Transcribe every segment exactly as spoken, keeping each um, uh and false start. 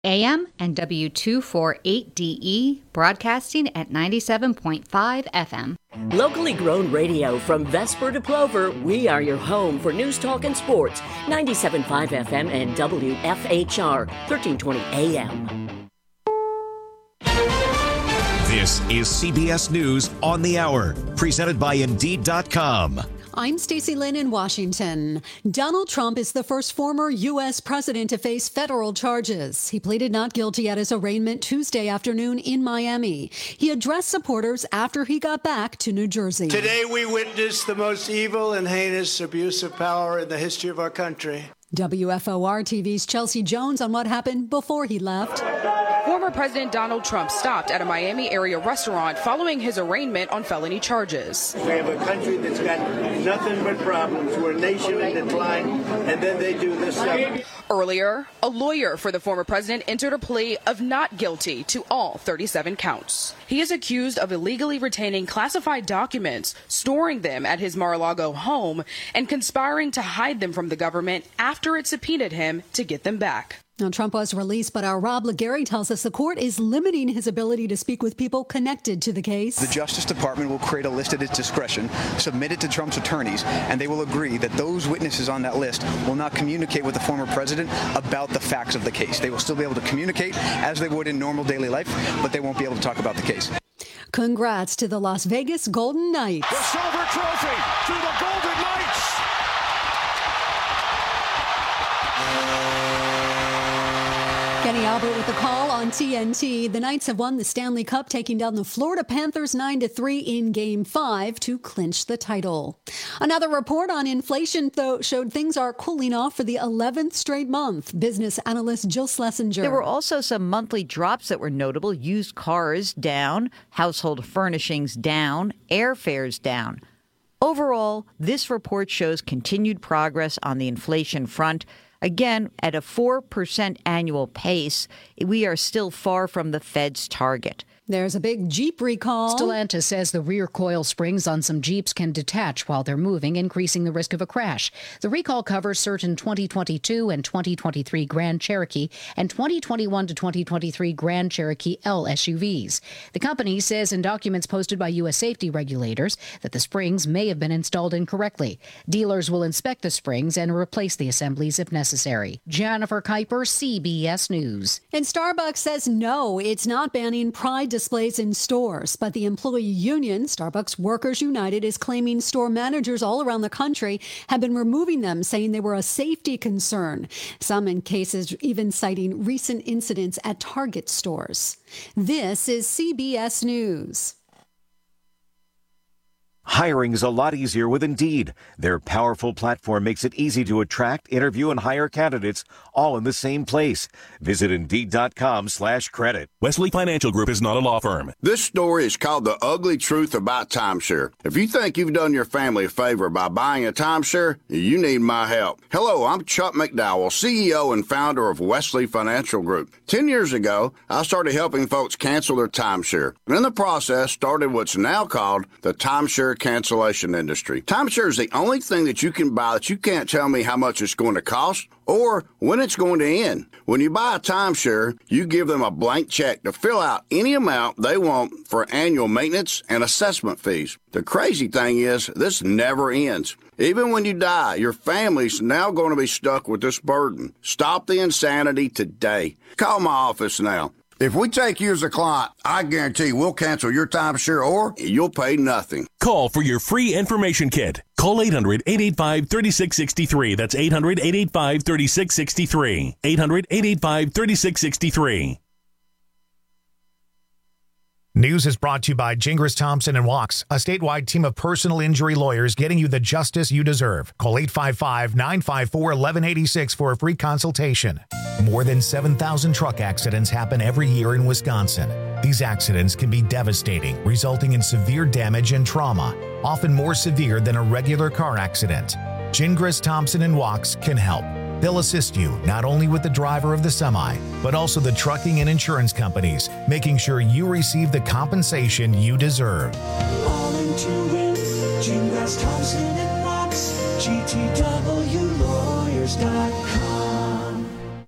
A M and W two forty-eight D E, broadcasting at ninety-seven point five F M. Locally grown radio from Vesper to Plover, we are your home for news, talk, and sports. ninety-seven point five F M and W F H R, thirteen twenty A M. This is C B S News on the Hour, presented by Indeed dot com. I'm Stacey Lynn in Washington. Donald Trump is the first former U S president to face federal charges. He pleaded not guilty at his arraignment Tuesday afternoon in Miami. He addressed supporters after he got back to New Jersey. Today we witnessed the most evil and heinous abuse of power in the history of our country. W F O R T V's Chelsea Jones on what happened before he left. Former President Donald Trump stopped at a Miami area restaurant following his arraignment on felony charges. We have a country that's got nothing but problems. We're a nation in decline, and then they do this stuff. Earlier, a lawyer for the former president entered a plea of not guilty to all thirty-seven counts. He is accused of illegally retaining classified documents, storing them at his Mar-a-Lago home, and conspiring to hide them from the government after it subpoenaed him to get them back. Now, Trump was released, but our Rob Legary tells us the court is limiting his ability to speak with people connected to the case. The Justice Department will create a list at its discretion, submit it to Trump's attorneys, and they will agree that those witnesses on that list will not communicate with the former president about the facts of the case. They will still be able to communicate as they would in normal daily life, but they won't be able to talk about the case. Congrats to the Las Vegas Golden Knights. The silver trophy to the Golden Knights. Kenny Albert with the call on T N T. The Knights have won the Stanley Cup, taking down the Florida Panthers nine to three in Game five to clinch the title. Another report on inflation, though, showed things are cooling off for the eleventh straight month. Business analyst Jill Schlesinger. There were also some monthly drops that were notable. Used cars down, household furnishings down, airfares down. Overall, this report shows continued progress on the inflation front. Again, at a four percent annual pace, we are still far from the Fed's target. There's a big Jeep recall. Stellantis says the rear coil springs on some Jeeps can detach while they're moving, increasing the risk of a crash. The recall covers certain twenty twenty-two and twenty twenty-three Grand Cherokee and twenty twenty-one to twenty twenty-three Grand Cherokee L S U Vs. The company says in documents posted by U S safety regulators that the springs may have been installed incorrectly. Dealers will inspect the springs and replace the assemblies if necessary. Jennifer Kuiper, C B S News. And Starbucks says no, it's not banning pride displays in stores, but the employee union, Starbucks Workers United, is claiming store managers all around the country have been removing them, saying they were a safety concern. Some in cases even citing recent incidents at Target stores. This is C B S News. Hiring is a lot easier with Indeed. Their powerful platform makes it easy to attract, interview, and hire candidates all in the same place. Visit Indeed.com slash credit. Wesley Financial Group is not a law firm. This story is called The Ugly Truth About Timeshare. If you think you've done your family a favor by buying a timeshare, you need my help. Hello, I'm Chuck McDowell, C E O and founder of Wesley Financial Group. Ten years ago, I started helping folks cancel their timeshare. And in the process, started what's now called the timeshare cancellation industry. Timeshare is the only thing that you can buy that you can't tell me how much it's going to cost or when it's going to end. When you buy a timeshare, you give them a blank check to fill out any amount they want for annual maintenance and assessment fees. The crazy thing is, this never ends. Even when you die, your family's now going to be stuck with this burden. Stop the insanity today. Call my office now. If we take you as a client, I guarantee we'll cancel your timeshare or you'll pay nothing. Call for your free information kit. Call eight hundred, eight eight five, three six six three. That's eight hundred, eight eight five, three six six three. eight hundred, eight eight five, three six six three. News is brought to you by Gingras Thompson and Walks, a statewide team of personal injury lawyers getting you the justice you deserve. Call eight five five, nine five four, one one eight six for a free consultation. More than seven thousand truck accidents happen every year in Wisconsin. These accidents can be devastating, resulting in severe damage and trauma, often more severe than a regular car accident. Gingras Thompson and Walks can help. They'll assist you not only with the driver of the semi, but also the trucking and insurance companies, making sure you receive the compensation you deserve. All into it, Gingras Thompson and Walks, G T W lawyers dot com.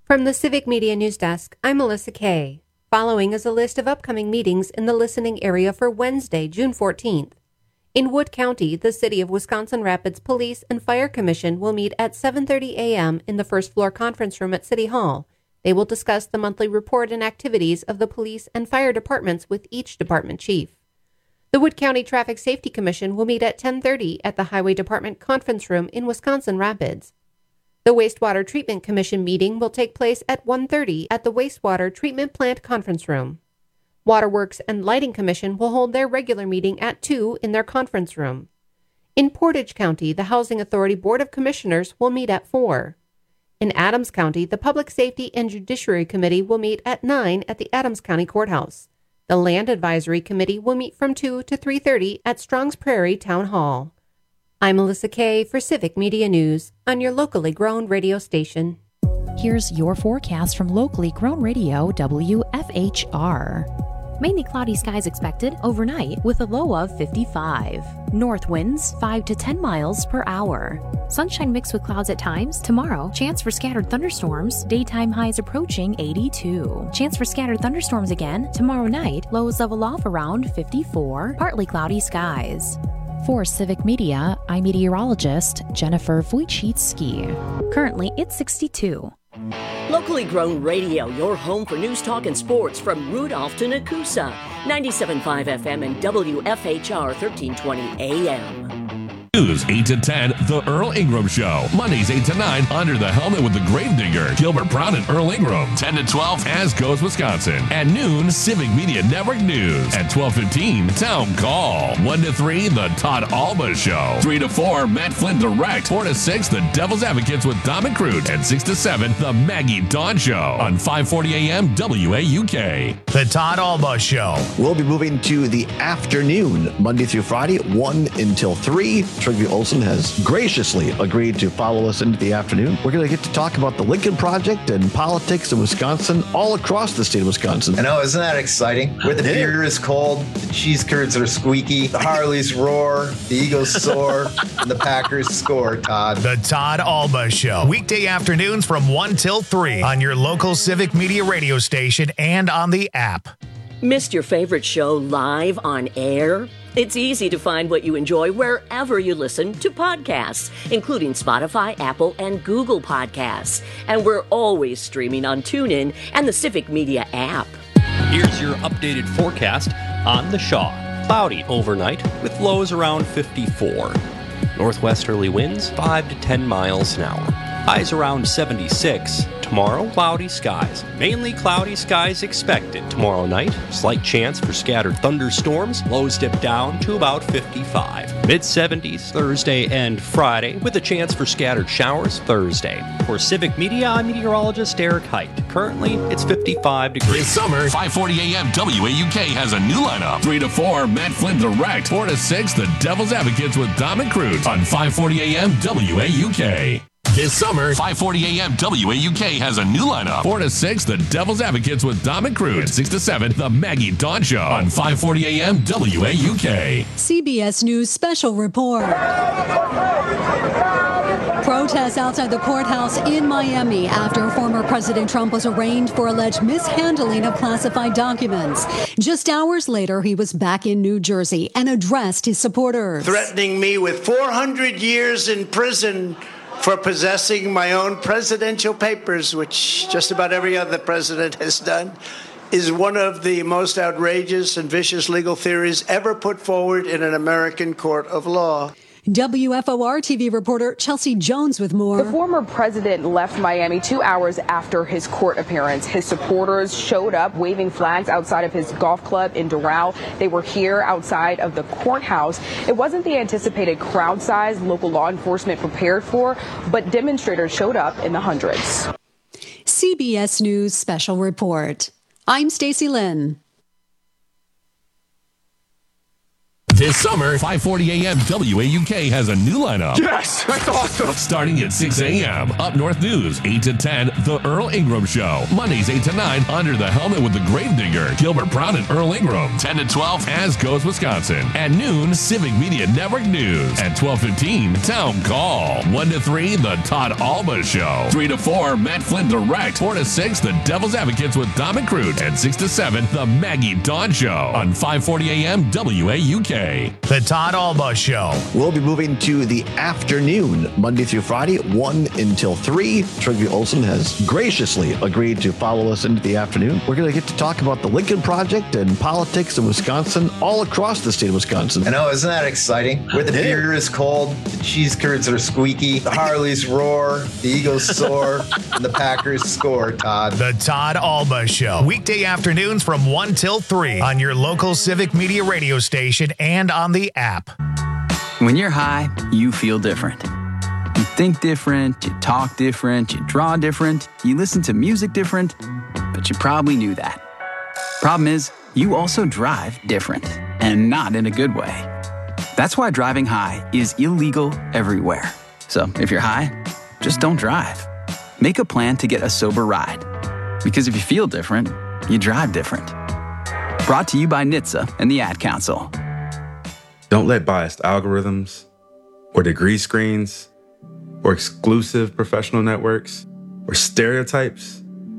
From the Civic Media News Desk, I'm Melissa Kay. Following is a list of upcoming meetings in the listening area for Wednesday, June fourteenth. In Wood County, the City of Wisconsin Rapids Police and Fire Commission will meet at seven thirty a.m. in the first floor conference room at City Hall. They will discuss the monthly report and activities of the police and fire departments with each department chief. The Wood County Traffic Safety Commission will meet at ten thirty at the Highway Department Conference Room in Wisconsin Rapids. The Wastewater Treatment Commission meeting will take place at one thirty at the Wastewater Treatment Plant Conference Room. Waterworks and Lighting Commission will hold their regular meeting at two in their conference room. In Portage County, the Housing Authority Board of Commissioners will meet at four. In Adams County, the Public Safety and Judiciary Committee will meet at nine at the Adams County Courthouse. The Land Advisory Committee will meet from two to three thirty at Strongs Prairie Town Hall. I'm Melissa Kay for Civic Media News on your locally grown radio station. Here's your forecast from locally grown radio W F H R. Mainly cloudy skies expected overnight with a low of fifty-five. North winds five to ten miles per hour. Sunshine mixed with clouds at times. Tomorrow, chance for scattered thunderstorms. Daytime highs approaching eighty-two. Chance for scattered thunderstorms again. Tomorrow night, lows level off around fifty-four. Partly cloudy skies. For Civic Media, I'm meteorologist Jennifer Wojcicki. Currently, it's sixty-two. Locally grown radio, your home for news, talk, and sports from Rudolph to Nakusa. ninety-seven point five F M and W F H R thirteen twenty A M. News eight to ten, The Earl Ingram Show. Mondays eight to nine, Under the Helmet with the Gravedigger. Gilbert Brown and Earl Ingram. ten to twelve, As Goes Wisconsin. At noon, Civic Media Network News. At twelve fifteen, Town Call. one to three, The Todd Alba Show. three to four, Matt Flynn Direct. four to six, The Devil's Advocates with Dom and Crute. And six to seven, The Maggie Dawn Show. On five forty A M W A U K. The Todd Alba Show. We'll be moving to the afternoon, Monday through Friday, one until three. Trygve Olsen has graciously agreed to follow us into the afternoon. We're going to get to talk about the Lincoln Project and politics in Wisconsin, all across the state of Wisconsin. I know, isn't that exciting? Where the Yeah. beer is cold, the cheese curds are squeaky, the Harleys roar, the Eagles soar, and the Packers score, Todd. The Todd Alba Show. Weekday afternoons from one till three on your local Civic Media radio station and on the app. Missed your favorite show live on air? It's easy to find what you enjoy wherever you listen to podcasts, including Spotify, Apple, and Google Podcasts. And we're always streaming on TuneIn and the Civic Media app. Here's your updated forecast on the Shaw. Cloudy overnight with lows around fifty-four. Northwesterly winds five to ten miles an hour. Highs around seventy-six. Tomorrow, cloudy skies. Mainly cloudy skies expected tomorrow night. Slight chance for scattered thunderstorms. Lows dip down to about fifty-five. mid seventies Thursday and Friday with a chance for scattered showers Thursday. For Civic Media, I'm meteorologist Eric Height. Currently, it's fifty-five degrees. This summer, five forty A M W A U K has a new lineup. three to four, Matt Flynn Direct. four to six, The Devil's Advocates with Dom and Crute on five forty A M W A U K. This summer, five forty A M W A U K has a new lineup. four to six, The Devil's Advocates with Dom and Crute. And six to seven, The Maggie Dawn Show on five forty A M W A U K. C B S News Special Report. Protests outside the courthouse in Miami after former President Trump was arraigned for alleged mishandling of classified documents. Just hours later, he was back in New Jersey and addressed his supporters. Threatening me with four hundred years in prison for possessing my own presidential papers, which just about every other president has done, is one of the most outrageous and vicious legal theories ever put forward in an American court of law. W F O R T V reporter Chelsea Jones with more. The former president left Miami two hours after his court appearance. His supporters showed up waving flags outside of his golf club in Doral. They were here outside of the courthouse. It wasn't the anticipated crowd size local law enforcement prepared for, but demonstrators showed up in the hundreds. C B S News Special Report. I'm Stacey Lynn. This summer, five forty a.m. W A U K has a new lineup. Yes, that's awesome. Starting at six a.m. Up North News, eight to ten, The Earl Ingram Show. Mondays, eight to nine, Under the Helmet with the Gravedigger, Gilbert Brown and Earl Ingram. ten to twelve, As Goes Wisconsin. At noon, Civic Media Network News. At twelve fifteen, Town Call. one to three, The Todd Alba Show. three to four, Matt Flynn Direct. four to six, The Devil's Advocates with Dom and Crute. And six to seven, The Maggie Dawn Show. On five forty a.m. W A U K. The Todd Alba Show. We'll be moving to the afternoon, Monday through Friday, one until three. Trygve Olsen has graciously agreed to follow us into the afternoon. We're going to get to talk about the Lincoln Project and politics in Wisconsin, all across the state of Wisconsin. I know, isn't that exciting? Where the beer is cold, the cheese curds are squeaky, the Harleys roar, the Eagles soar, and the Packers score, Todd. The Todd Alba Show. Weekday afternoons from one till three on your local Civic Media radio station and on the app. When you're high, you feel different. You think different, you talk different, you draw different, you listen to music different, but you probably knew that. Problem is, you also drive different, and not in a good way. That's why driving high is illegal everywhere. So if you're high, just don't drive. Make a plan to get a sober ride. Because if you feel different, you drive different. Brought to you by N H T S A and the Ad Council. Don't let biased algorithms or degree screens or exclusive professional networks or stereotypes.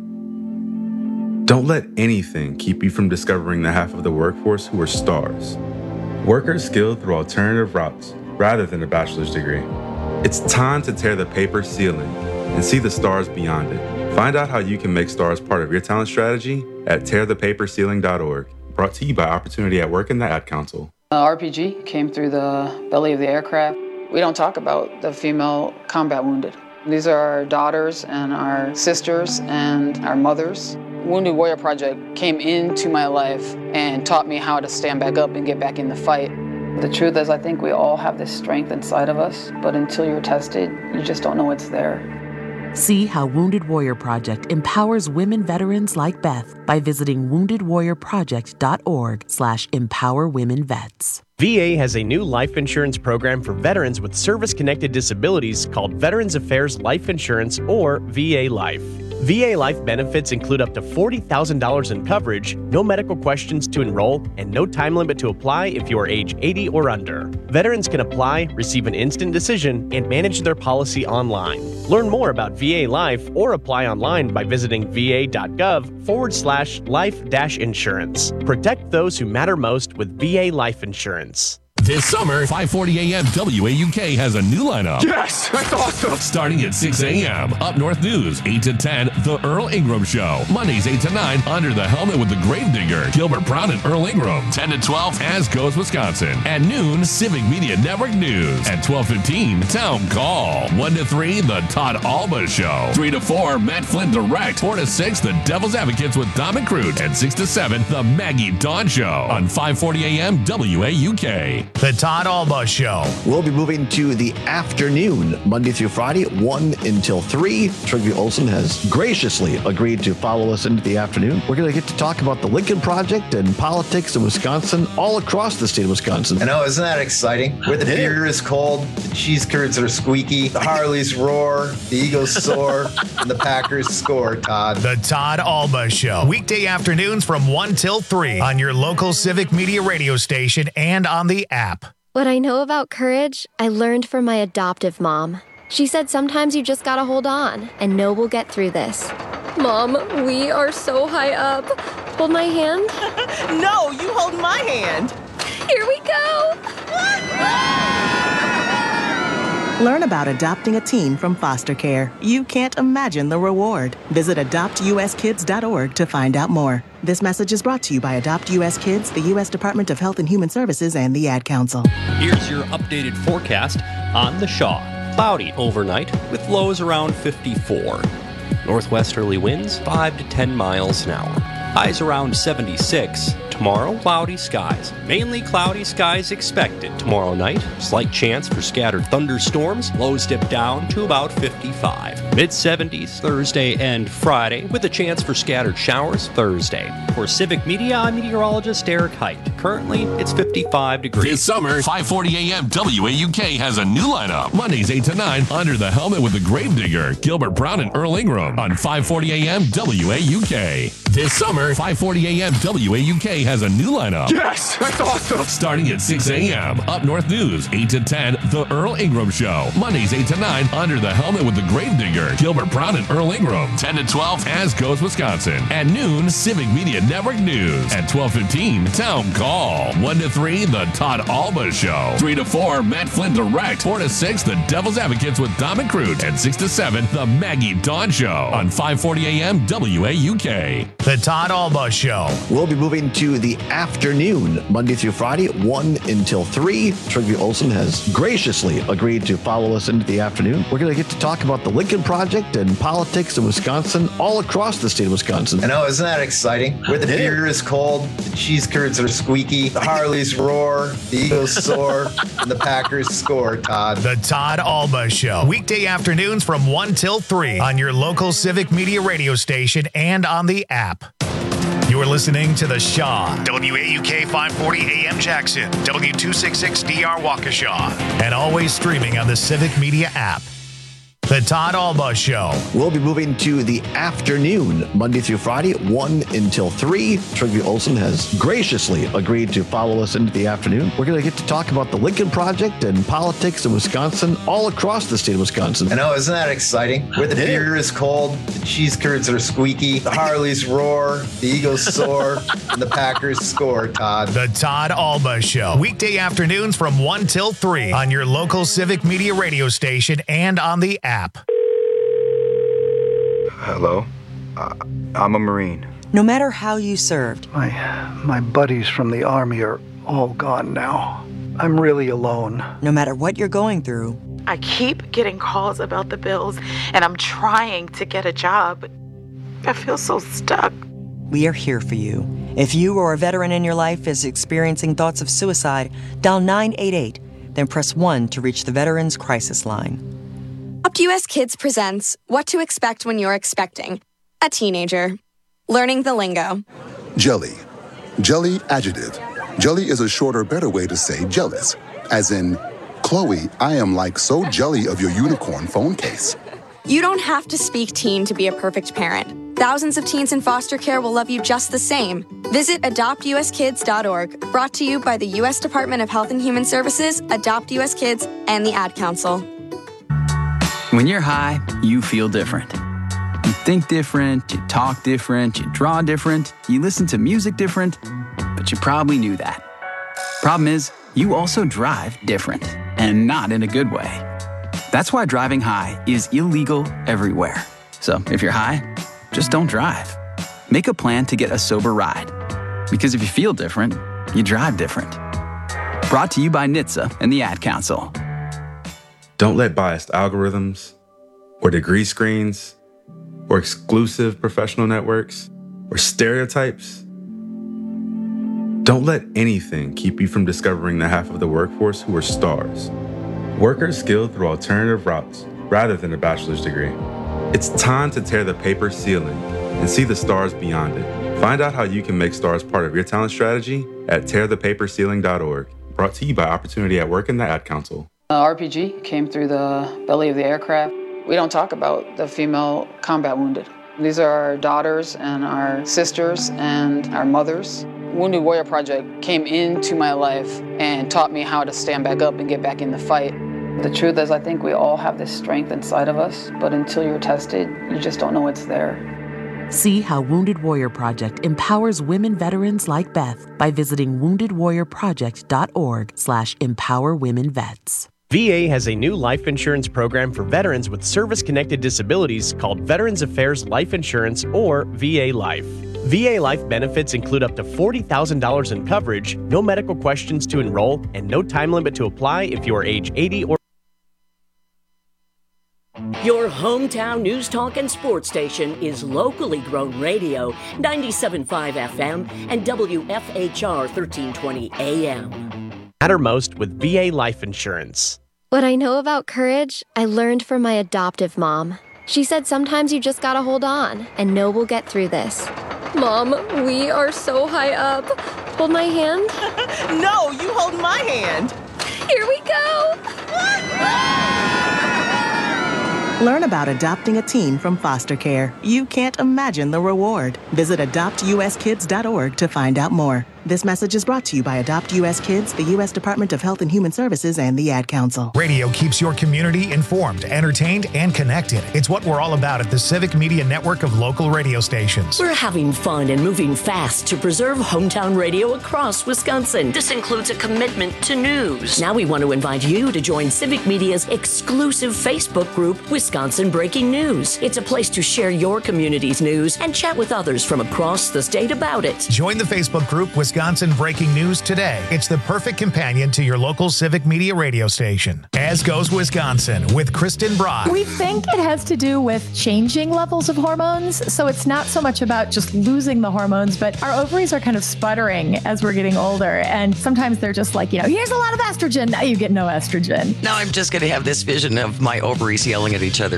Don't let anything keep you from discovering the half of the workforce who are stars. Workers skilled through alternative routes rather than a bachelor's degree. It's time to tear the paper ceiling and see the stars beyond it. Find out how you can make stars part of your talent strategy at tear the paper ceiling dot org. Brought to you by Opportunity at Work and the Ad Council. Uh, R P G came through the belly of the aircraft. We don't talk about the female combat wounded. These are our daughters and our sisters and our mothers. Wounded Warrior Project came into my life and taught me how to stand back up and get back in the fight. The truth is, I think we all have this strength inside of us, but until you're tested, you just don't know it's there. See how Wounded Warrior Project empowers women veterans like Beth by visiting wounded warrior project dot org slash empower women vets. V A has a new life insurance program for veterans with service-connected disabilities called Veterans Affairs Life Insurance, or V A Life. V A Life benefits include up to forty thousand dollars in coverage, no medical questions to enroll, and no time limit to apply if you are age eighty or under. Veterans can apply, receive an instant decision, and manage their policy online. Learn more about V A Life or apply online by visiting va.gov forward slash life dash insurance. Protect those who matter most with V A Life Insurance. This summer, five forty a.m. W A U K has a new lineup. Yes, that's awesome. Starting at six a.m. Up North News, eight to ten, The Earl Ingram Show. Mondays, eight to nine, Under the Helmet with the Gravedigger, Gilbert Brown and Earl Ingram. ten to twelve, As Goes Wisconsin. At noon, Civic Media Network News. At twelve fifteen, Town Call. one to three, The Todd Alba Show. three to four, Matt Flynn Direct. four to six, The Devil's Advocates with Dom and Crute. And six to seven, The Maggie Dawn Show. On five forty a.m. W A U K. The Todd Alba Show. We'll be moving to the afternoon, Monday through Friday, one until three. Trygve Olsen has graciously agreed to follow us into the afternoon. We're going to get to talk about the Lincoln Project and politics in Wisconsin, all across the state of Wisconsin. I know, isn't that exciting? Where the beer is cold, the cheese curds are squeaky, the Harleys roar, the Eagles soar, and the Packers score, Todd. The Todd Alba Show. Weekday afternoons from one till three on your local Civic Media radio station and on the app. What I know about courage, I learned from my adoptive mom. She said sometimes you just gotta hold on and know we'll get through this. Mom, we are so high up. Hold my hand. No, you hold my hand. Here we go. Learn about adopting a teen from foster care. You can't imagine the reward. Visit adopt u s kids dot org to find out more. This message is brought to you by Adopt U S Kids, the U S Department of Health and Human Services, and the Ad Council. Here's your updated forecast on the Shaw. Cloudy overnight with lows around fifty-four. Northwesterly winds five to ten miles an hour. Highs around seventy-six. Tomorrow, cloudy skies. Mainly cloudy skies expected tomorrow night. Slight chance for scattered thunderstorms. Lows dip down to about fifty-five. mid seventies Thursday and Friday, with a chance for scattered showers Thursday. For Civic Media, I'm meteorologist Eric Height. Currently, it's fifty-five degrees. This summer, five forty A M W A U K has a new lineup. Mondays eight to nine, Under the Helmet with the Gravedigger, Gilbert Brown and Earl Ingram on five forty A M W A U K. This summer, five forty A M W A U K has a new lineup. Yes, that's awesome. Starting at six A M, Up North News, eight to ten, The Earl Ingram Show. Mondays eight to nine, Under the Helmet with the Gravedigger, Gilbert Brown and Earl Ingram. ten to twelve, As Goes Wisconsin. At noon, Civic Media Network News. At twelve fifteen, Town Call. one to three, The Todd Alba Show. three to four, Matt Flynn Direct. four to six, The Devil's Advocates with Dom and Crute. And six to seven, The Maggie Dawn Show on five forty A M W A U K. The Todd Alba Show. We'll be moving to the afternoon, Monday through Friday, one until three. Trygve Olsen has graciously agreed to follow us into the afternoon. We're going to get to talk about the Lincoln Project and politics in Wisconsin, all across the state of Wisconsin. I know, isn't that exciting? Where the beer is cold, the cheese curds are squeaky, the Harleys roar, the Eagles soar, and the Packers score, Todd. The Todd Alba Show. Weekday afternoons from one till three on your local Civic Media radio station and on the app. You're listening to The Shaw, W A U K five forty A M Jackson, W two sixty-six D R Waukesha, and always streaming on the Civic Media app. The Todd Alba Show. We'll be moving to the afternoon, Monday through Friday, one until three. Trygve Olsen has graciously agreed to follow us into the afternoon. We're going to get to talk about the Lincoln Project and politics in Wisconsin, all across the state of Wisconsin. I know, isn't that exciting? Where the beer is cold, the cheese curds are squeaky, the Harleys roar, the Eagles soar, and the Packers score, Todd. The Todd Alba Show. Weekday afternoons from one till three on your local Civic Media radio station and on the app. Hello, uh, I'm a Marine. No matter how you served. My, my buddies from the Army are all gone now. I'm really alone. No matter what you're going through. I keep getting calls about the bills, and I'm trying to get a job. I feel so stuck. We are here for you. If you or a veteran in your life is experiencing thoughts of suicide, dial nine eight eight, then press one to reach the Veterans Crisis Line. Adopt U S Kids presents What to Expect When You're Expecting a Teenager. Learning the lingo. Jelly. Jelly adjective. Jelly is a shorter, better way to say jealous. As in, Chloe, I am like so jelly of your unicorn phone case. You don't have to speak teen to be a perfect parent. Thousands of teens in foster care will love you just the same. Visit adopt u s kids dot org. Brought to you by the U S Department of Health and Human Services, Adopt U S Kids, and the Ad Council. When you're high, you feel different. You think different, you talk different, you draw different, you listen to music different, but you probably knew that. Problem is, you also drive different, and not in a good way. That's why driving high is illegal everywhere. So if you're high, just don't drive. Make a plan to get a sober ride. Because if you feel different, you drive different. Brought to you by N H T S A and the Ad Council. Don't let biased algorithms or degree screens or exclusive professional networks or stereotypes. Don't let anything keep you from discovering the half of the workforce who are stars. Workers skilled through alternative routes rather than a bachelor's degree. It's time to tear the paper ceiling and see the stars beyond it. Find out how you can make stars part of your talent strategy at tear the paper ceiling dot org. Brought to you by Opportunity at Work and the Ad Council. Uh, R P G came through the belly of the aircraft. We don't talk about the female combat wounded. These are our daughters and our sisters and our mothers. Wounded Warrior Project came into my life and taught me how to stand back up and get back in the fight. The truth is, I think we all have this strength inside of us, but until you're tested, you just don't know it's there. See how Wounded Warrior Project empowers women veterans like Beth by visiting wounded warrior project dot org slash empower women vets. V A has a new life insurance program for veterans with service-connected disabilities called Veterans Affairs Life Insurance, or V A Life. V A Life benefits include up to forty thousand dollars in coverage, no medical questions to enroll, and no time limit to apply if you are age eighty or Your hometown news talk and sports station is locally grown radio, ninety-seven point five F M and W F H R thirteen twenty A M. Matter most with V A Life Insurance. What I know about courage, I learned from my adoptive mom. She said sometimes you just gotta hold on and know we'll get through this. Mom, we are so high up. Hold my hand. No, you hold my hand. Here we go. Learn about adopting a teen from foster care. You can't imagine the reward. Visit adopt U S kids dot org to find out more. This message is brought to you by Adopt U S Kids, the U S Department of Health and Human Services, and the Ad Council. Radio keeps your community informed, entertained, and connected. It's what we're all about at the Civic Media Network of local radio stations. We're having fun and moving fast to preserve hometown radio across Wisconsin. This includes a commitment to news. Now we want to invite you to join Civic Media's exclusive Facebook group, Wisconsin Breaking News. It's a place to share your community's news and chat with others from across the state about it. Join the Facebook group, Wisconsin Wisconsin Breaking News today. It's the perfect companion to your local Civic Media radio station. As Goes Wisconsin with Kristen Brock. We think it has to do with changing levels of hormones. So it's not so much about just losing the hormones, but our ovaries are kind of sputtering as we're getting older. And sometimes they're just like, you know, here's a lot of estrogen. Now you get no estrogen. Now I'm just going to have this vision of my ovaries yelling at each other.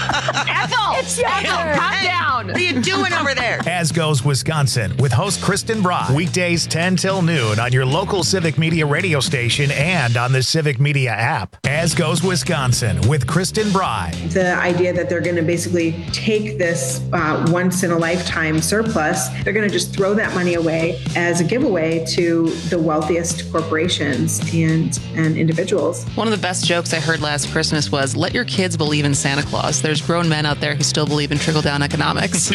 Ethel! It's your Ethel, calm down. What are you doing over there? As Goes Wisconsin with host Kristen Brock. Weekdays ten till noon on your local Civic Media radio station and on the Civic Media app. As Goes Wisconsin with Kristen Brock. The idea that they're going to basically take this uh, once-in-a-lifetime surplus, they're going to just throw that money away as a giveaway to the wealthiest corporations and, and individuals. One of the best jokes I heard last Christmas was, let your kids believe in Santa Claus. There's grown men out there who still believe in trickle-down economics.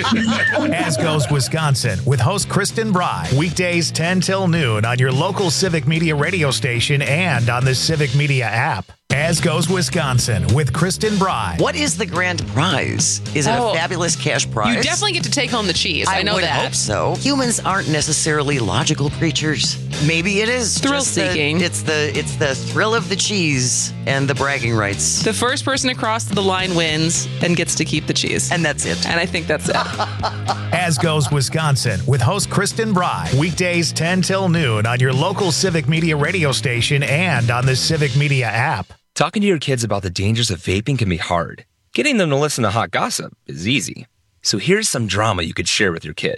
As Goes Wisconsin with host Kristen Brock. Weekdays ten till noon on your local Civic Media radio station and on the Civic Media app. As Goes Wisconsin with Kristen Brock. What is the grand prize? Is it Oh, a fabulous cash prize? You definitely get to take home the cheese. I, I know would that. hope so. Humans aren't necessarily logical creatures. Maybe it is Thrill just the- seeking. it's the it's the thrill of the cheese and the bragging rights. The first person across the line wins and gets to keep the cheese. And that's it. And I think that's it. As Goes Wisconsin with host Kristen Brock. Weekdays ten till noon on your local Civic Media radio station and on the Civic Media app. Talking to your kids about the dangers of vaping can be hard. Getting them to listen to hot gossip is easy. So here's some drama you could share with your kid.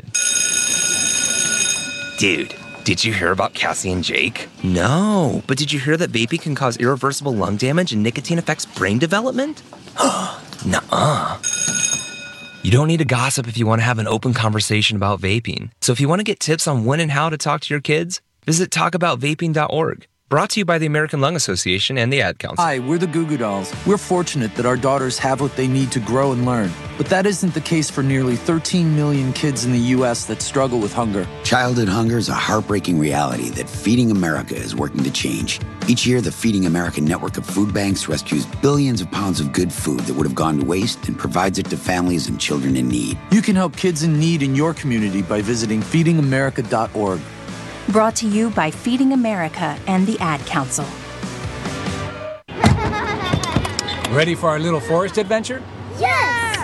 Dude, did you hear about Cassie and Jake? No, but did you hear that vaping can cause irreversible lung damage and nicotine affects brain development? Nuh-uh. You don't need to gossip if you want to have an open conversation about vaping. So if you want to get tips on when and how to talk to your kids, visit talk about vaping dot org. Brought to you by the American Lung Association and the Ad Council. Hi, we're the Goo Goo Dolls. We're fortunate that our daughters have what they need to grow and learn. But that isn't the case for nearly thirteen million kids in the U S that struggle with hunger. Childhood hunger is a heartbreaking reality that Feeding America is working to change. Each year, the Feeding America network of food banks rescues billions of pounds of good food that would have gone to waste and provides it to families and children in need. You can help kids in need in your community by visiting feeding america dot org. Brought to you by Feeding America and the Ad Council. Ready for our little forest adventure? Yes!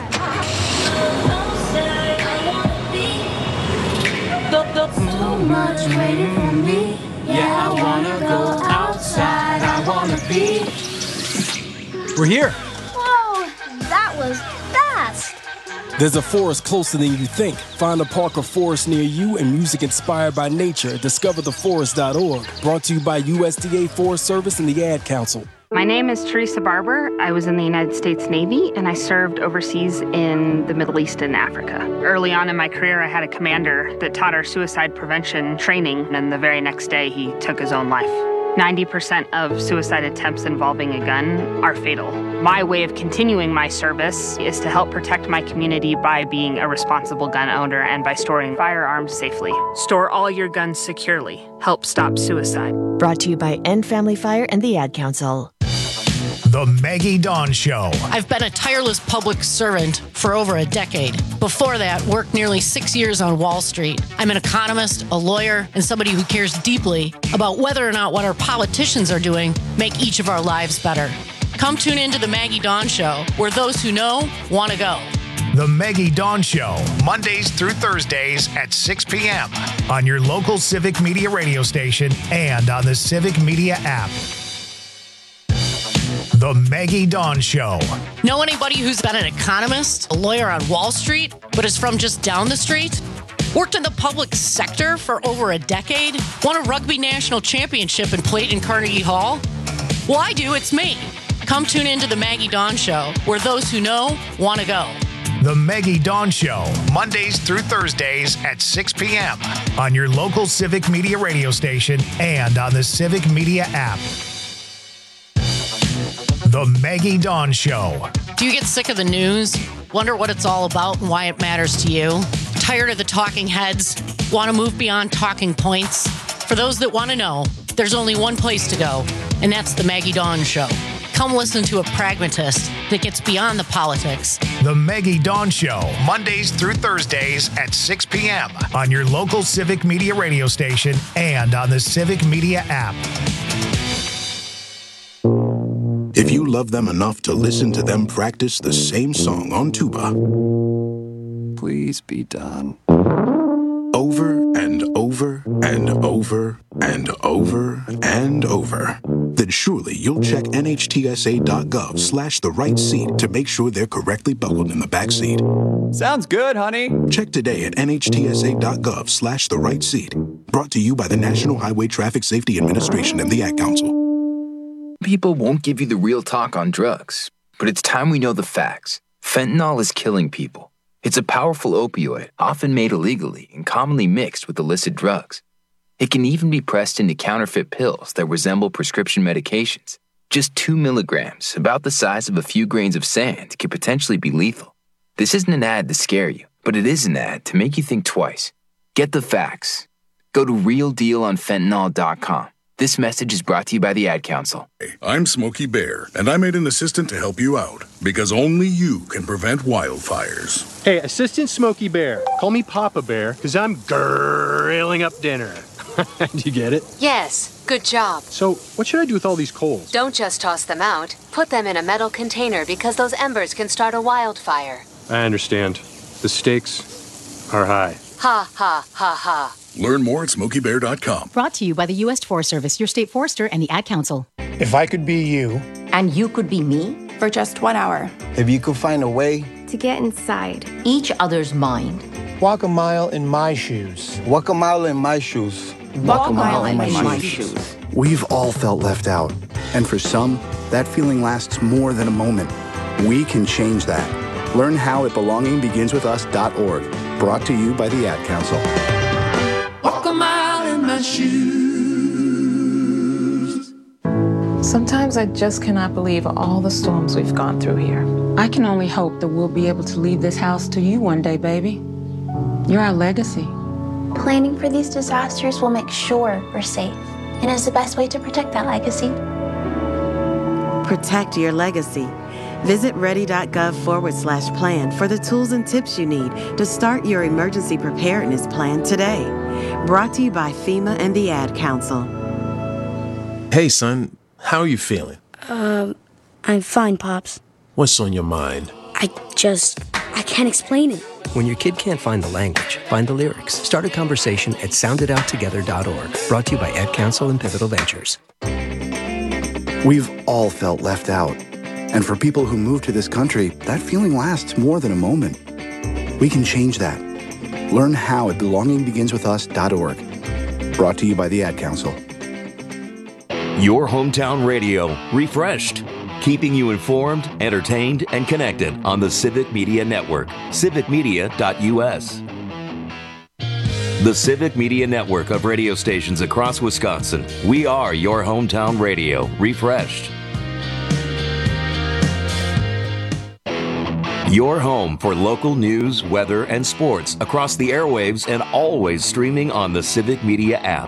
So much waiting for me. Yeah, I wanna go outside. I wanna be. We're here. Whoa, that was fast. There's a forest closer than you think. Find a park or forest near you and music inspired by nature. discover the forest dot org. Brought to you by U S D A Forest Service and the Ad Council. My name is Teresa Barber. I was in the United States Navy, and I served overseas in the Middle East and Africa. Early on in my career, I had a commander that taught our suicide prevention training, and the very next day, he took his own life. ninety percent of suicide attempts involving a gun are fatal. My way of continuing my service is to help protect my community by being a responsible gun owner and by storing firearms safely. Store all your guns securely. Help stop suicide. Brought to you by End Family Fire and the Ad Council. The Maggie Dawn Show. I've been a tireless public servant for over a decade. Before that, worked nearly six years on Wall Street. I'm an economist, a lawyer, and somebody who cares deeply about whether or not what our politicians are doing make each of our lives better. Come tune into the Maggie Dawn Show, where those who know want to go. The Maggie Dawn Show, Mondays through Thursdays at six p.m. on your local Civic Media radio station and on the Civic Media app. The Maggie Dawn Show. Know anybody who's been an economist, a lawyer on Wall Street, but is from just down the street? Worked in the public sector for over a decade? Won a rugby national championship and played in Carnegie Hall? Well, I do. It's me. Come tune into the Maggie Dawn Show, where those who know want to go. The Maggie Dawn Show, Mondays through Thursdays at six p.m. on your local Civic Media radio station and on the Civic Media app. The Maggie Dawn Show. Do you get sick of the news? Wonder what it's all about and why it matters to you? Tired of the talking heads? Want to move beyond talking points? For those that want to know, there's only one place to go, and that's the Maggie Dawn Show. Come listen to a pragmatist that gets beyond the politics. The Maggie Dawn Show, Mondays through Thursdays at six p.m. on your local Civic Media radio station and on the Civic Media app. If you love them enough to listen to them practice the same song on tuba, please be done. Over and over and over and over and over, then surely you'll check nhtsa.gov slash the right seat to make sure they're correctly buckled in the back seat. Sounds good, honey. Check today at nhtsa.gov slash the right seat. Brought to you by the National Highway Traffic Safety Administration and the Ad Council. People won't give you the real talk on drugs, but it's time we know the facts. Fentanyl is killing people. It's a powerful opioid, often made illegally and commonly mixed with illicit drugs. It can even be pressed into counterfeit pills that resemble prescription medications. Just two milligrams, about the size of a few grains of sand, could potentially be lethal. This isn't an ad to scare you, but it is an ad to make you think twice. Get the facts. Go to real deal on fentanyl dot com. This message is brought to you by the Ad Council. I'm Smokey Bear, and I made an assistant to help you out, because only you can prevent wildfires. Hey, Assistant Smokey Bear. Call me Papa Bear, because I'm grilling up dinner. Do you get it? Yes, good job. So, what should I do with all these coals? Don't just toss them out. Put them in a metal container because those embers can start a wildfire. I understand. The stakes are high. Ha, ha, ha, ha. Learn more at smokey bear dot com. Brought to you by the U S Forest Service, your state forester, and the Ad Council. If I could be you. And you could be me? For just one hour. If you could find a way. To get inside each other's mind. Walk a mile in my shoes. Walk a mile in my shoes. Walk, Walk a mile, mile in, in my, my shoes. shoes. We've all felt left out. And for some, that feeling lasts more than a moment. We can change that. Learn how at belonging begins with us dot org. Brought to you by the Ad Council. Walk a mile in my shoes. Sometimes I just cannot believe all the storms we've gone through here. I can only hope that we'll be able to leave this house to you one day, baby. You're our legacy. Planning for these disasters will make sure we're safe, and is the best way to protect that legacy. Protect your legacy. Visit ready.gov forward slash plan for the tools and tips you need to start your emergency preparedness plan today. Brought to you by FEMA and the Ad Council. Hey, son, how are you feeling? Um, I'm fine, Pops. What's on your mind? I just, I can't explain it. When your kid can't find the language, find the lyrics. Start a conversation at sound it out together dot org. Brought to you by Ad Council and Pivotal Ventures. We've all felt left out. And for people who move to this country, that feeling lasts more than a moment. We can change that. Learn how at belonging begins with us dot org. Brought to you by the Ad Council. Your hometown radio, refreshed. Keeping you informed, entertained, and connected on the Civic Media Network. civic media dot u s. The Civic Media Network of radio stations across Wisconsin. We are your hometown radio, refreshed. Your home for local news, weather, and sports across the airwaves and always streaming on the Civic Media app.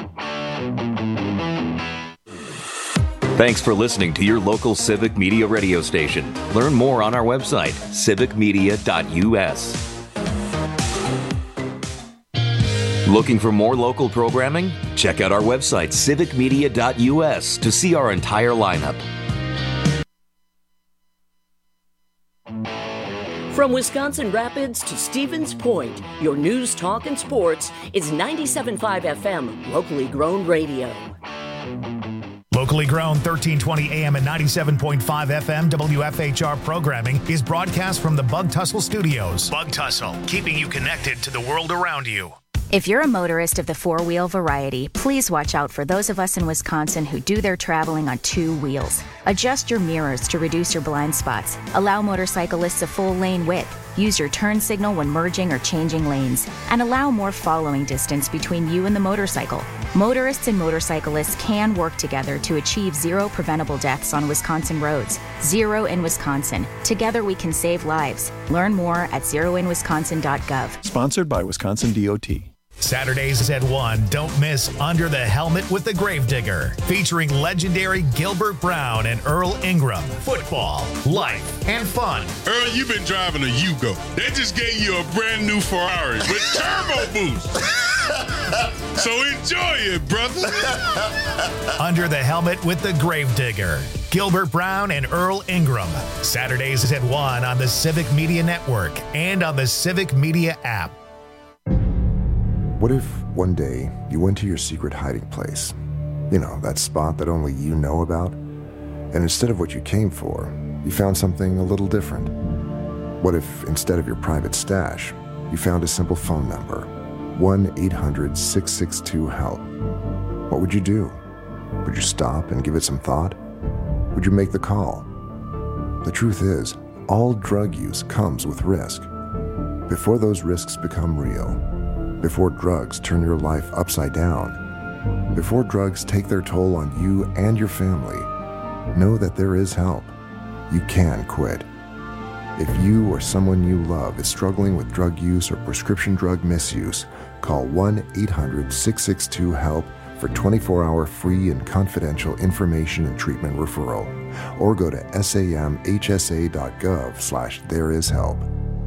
Thanks for listening to your local Civic Media radio station. Learn more on our website, civic media dot u s. Looking for more local programming? Check out our website, civic media dot u s, to see our entire lineup. From Wisconsin Rapids to Stevens Point, your news, talk, and sports is ninety-seven point five F M, locally grown radio. Locally grown thirteen twenty A M and ninety-seven point five F M W F H R programming is broadcast from the Bug Tussle Studios. Bug Tussle, keeping you connected to the world around you. If you're a motorist of the four-wheel variety, please watch out for those of us in Wisconsin who do their traveling on two wheels. Adjust your mirrors to reduce your blind spots. Allow motorcyclists a full lane width. Use your turn signal when merging or changing lanes. And allow more following distance between you and the motorcycle. Motorists and motorcyclists can work together to achieve zero preventable deaths on Wisconsin roads. Zero in Wisconsin. Together we can save lives. Learn more at zero in wisconsin dot gov. Sponsored by Wisconsin D O T. Saturdays at one, don't miss Under the Helmet with the Gravedigger, featuring legendary Gilbert Brown and Earl Ingram. Football, life, and fun. Earl, you've been driving a Yugo. They just gave you a brand new Ferrari with turbo boost. So enjoy it, brother. Under the Helmet with the Gravedigger, Gilbert Brown and Earl Ingram. Saturdays at one on the Civic Media Network and on the Civic Media app. What if one day you went to your secret hiding place? You know, that spot that only you know about? And instead of what you came for, you found something a little different. What if instead of your private stash, you found a simple phone number, one eight hundred six six two HELP? What would you do? Would you stop and give it some thought? Would you make the call? The truth is, all drug use comes with risk. Before those risks become real, before drugs turn your life upside down, before drugs take their toll on you and your family, know that there is help. You can quit. If you or someone you love is struggling with drug use or prescription drug misuse, call one eight hundred six six two HELP for twenty-four hour free and confidential information and treatment referral, or go to samhsa.gov slash there is help.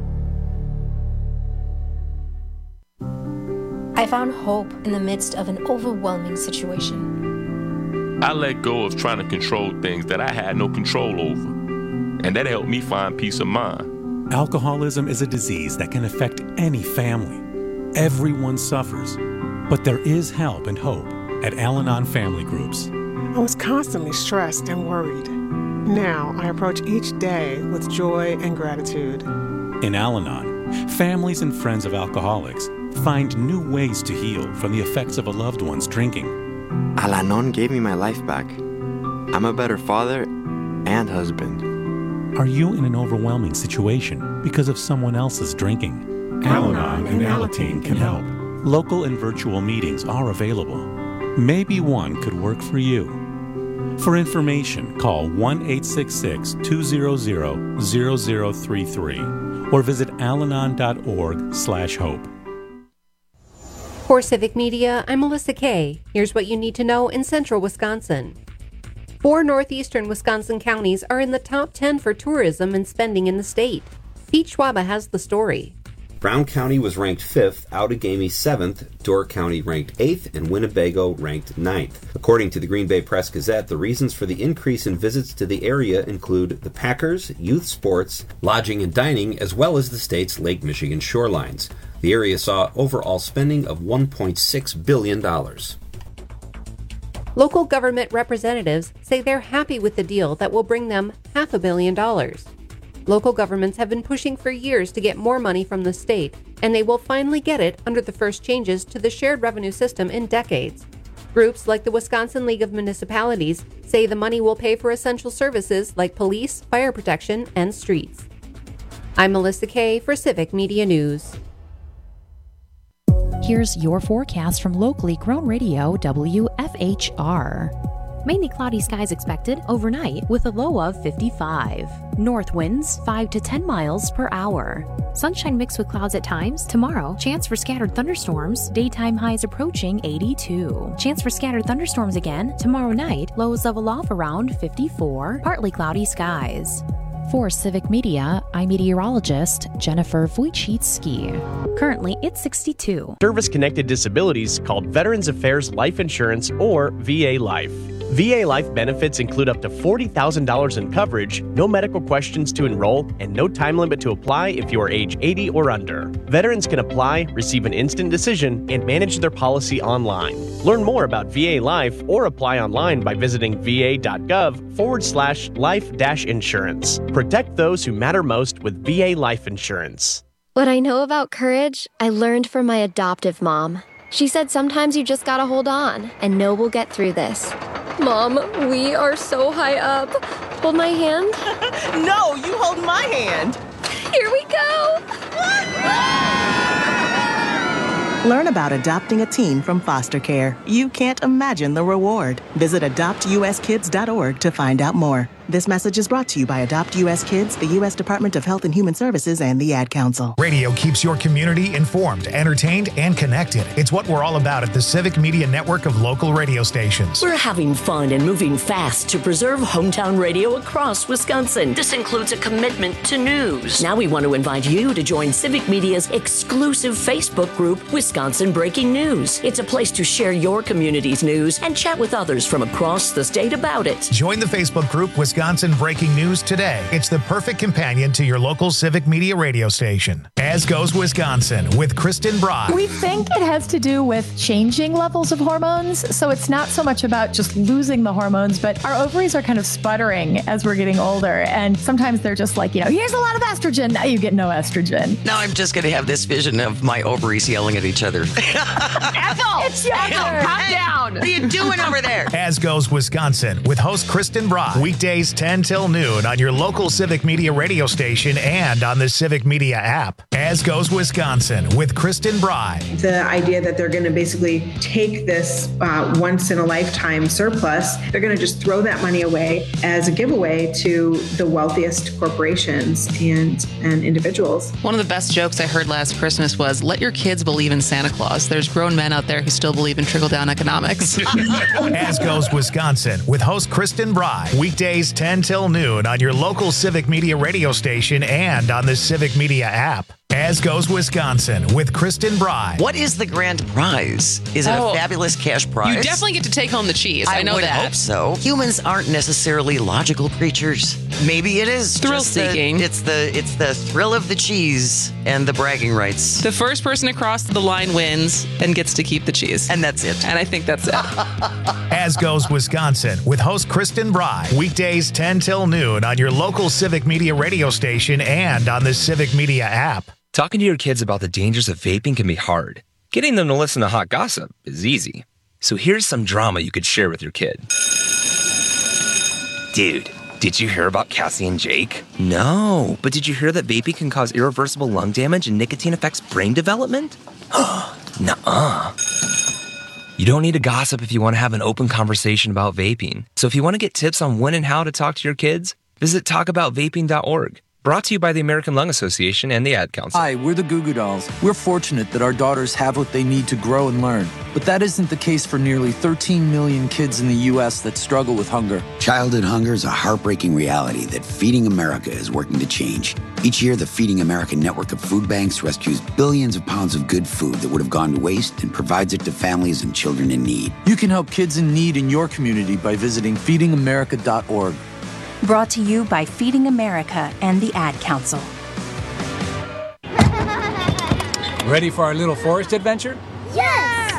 I found hope in the midst of an overwhelming situation. I let go of trying to control things that I had no control over, and that helped me find peace of mind. Alcoholism is a disease that can affect any family. Everyone suffers, but there is help and hope at Al-Anon Family Groups. I was constantly stressed and worried. Now I approach each day with joy and gratitude. In Al-Anon, families and friends of alcoholics find new ways to heal from the effects of a loved one's drinking. Al-Anon gave me my life back. I'm a better father and husband. Are you in an overwhelming situation because of someone else's drinking? Al-Anon and Alateen can help. Local and virtual meetings are available. Maybe one could work for you. For information, call one eight six six two zero zero zero zero three three or visit alanon.org slash hope. For Civic Media, I'm Melissa Kay. Here's what you need to know in central Wisconsin. Four northeastern Wisconsin counties are in the top ten for tourism and spending in the state. Pete Schwaba has the story. Brown County was ranked fifth, Outagamie seventh, Door County ranked eighth, and Winnebago ranked ninth. According to the Green Bay Press Gazette, the reasons for the increase in visits to the area include the Packers, youth sports, lodging and dining, as well as the state's Lake Michigan shorelines. The area saw overall spending of one point six billion dollars. Local government representatives say they're happy with the deal that will bring them half a billion dollars. Local governments have been pushing for years to get more money from the state, and they will finally get it under the first changes to the shared revenue system in decades. Groups like the Wisconsin League of Municipalities say the money will pay for essential services like police, fire protection, and streets. I'm Melissa Kay for Civic Media News. Here's your forecast from locally grown radio W F H R. Mainly cloudy skies expected overnight with a low of fifty-five. North winds five to ten miles per hour. Sunshine mixed with clouds at times. Tomorrow, chance for scattered thunderstorms. Daytime highs approaching eighty-two. Chance for scattered thunderstorms again. Tomorrow night, lows level off around fifty-four. Partly cloudy skies. For Civic Media, I'm meteorologist Jennifer Wojcicki. Currently, it's sixty-two. Service-connected disabilities called Veterans Affairs Life Insurance or V A Life. V A Life benefits include up to forty thousand dollars in coverage, no medical questions to enroll, and no time limit to apply if you are age eighty or under. Veterans can apply, receive an instant decision, and manage their policy online. Learn more about V A Life or apply online by visiting va.gov forward slash life dash insurance. Protect those who matter most with V A Life Insurance. What I know about courage, I learned from my adoptive mom. She said sometimes you just gotta hold on and know we'll get through this. Mom, we are so high up. Hold my hand. No, you hold my hand. Here we go. Learn about adopting a teen from foster care. You can't imagine the reward. Visit adopt u s kids dot org to find out more. This message is brought to you by Adopt U S Kids, the U S Department of Health and Human Services, and the Ad Council. Radio keeps your community informed, entertained, and connected. It's what we're all about at the Civic Media Network of local radio stations. We're having fun and moving fast to preserve hometown radio across Wisconsin. This includes a commitment to news. Now we want to invite you to join Civic Media's exclusive Facebook group, Wisconsin Breaking News. It's a place to share your community's news and chat with others from across the state about it. Join the Facebook group, Wisconsin Wisconsin Breaking News today. It's the perfect companion to your local Civic Media radio station. As Goes Wisconsin with Kristen Brock. We think it has to do with changing levels of hormones. So it's not so much about just losing the hormones, but our ovaries are kind of sputtering as we're getting older. And sometimes they're just like, you know, here's a lot of estrogen. Now you get no estrogen. Now I'm just going to have this vision of my ovaries yelling at each other. Ethel! It's Ethel! Calm down! What are you doing over there? As Goes Wisconsin with host Kristen Brock. Weekdays ten till noon on your local Civic Media radio station and on the Civic Media app. As Goes Wisconsin with Kristen Brock. The idea that they're going to basically take this uh, once-in-a-lifetime surplus, they're going to just throw that money away as a giveaway to the wealthiest corporations and, and individuals. One of the best jokes I heard last Christmas was, let your kids believe in Santa Claus. There's grown men out there who still believe in trickle-down economics. As Goes Wisconsin with host Kristen Brock. Weekdays ten till noon on your local Civic Media radio station and on the Civic Media app. As Goes Wisconsin with Kristen Brock. What is the grand prize? Is it Oh, a fabulous cash prize? You definitely get to take home the cheese. I, know would that. hope so. Humans aren't necessarily logical creatures. Maybe it is Thrill just the- seeking. it's the it's the thrill of the cheese and the bragging rights. The first person across the line wins and gets to keep the cheese. And that's it. And I think that's it. As Goes Wisconsin with host Kristen Brock. Weekdays ten till noon on your local Civic Media radio station and on the Civic Media app. Talking to your kids about the dangers of vaping can be hard. Getting them to listen to hot gossip is easy. So here's some drama you could share with your kid. Dude, did you hear about Cassie and Jake? No, but did you hear that vaping can cause irreversible lung damage and nicotine affects brain development? Nuh-uh. You don't need to gossip if you want to have an open conversation about vaping. So if you want to get tips on when and how to talk to your kids, visit talk about vaping dot org. Brought to you by the American Lung Association and the Ad Council. Hi, we're the Goo Goo Dolls. We're fortunate that our daughters have what they need to grow and learn. But that isn't the case for nearly thirteen million kids in the U S that struggle with hunger. Childhood hunger is a heartbreaking reality that Feeding America is working to change. Each year, the Feeding America network of food banks rescues billions of pounds of good food that would have gone to waste and provides it to families and children in need. You can help kids in need in your community by visiting feeding america dot org. Brought to you by Feeding America and the Ad Council. Ready for our little forest adventure? Yes!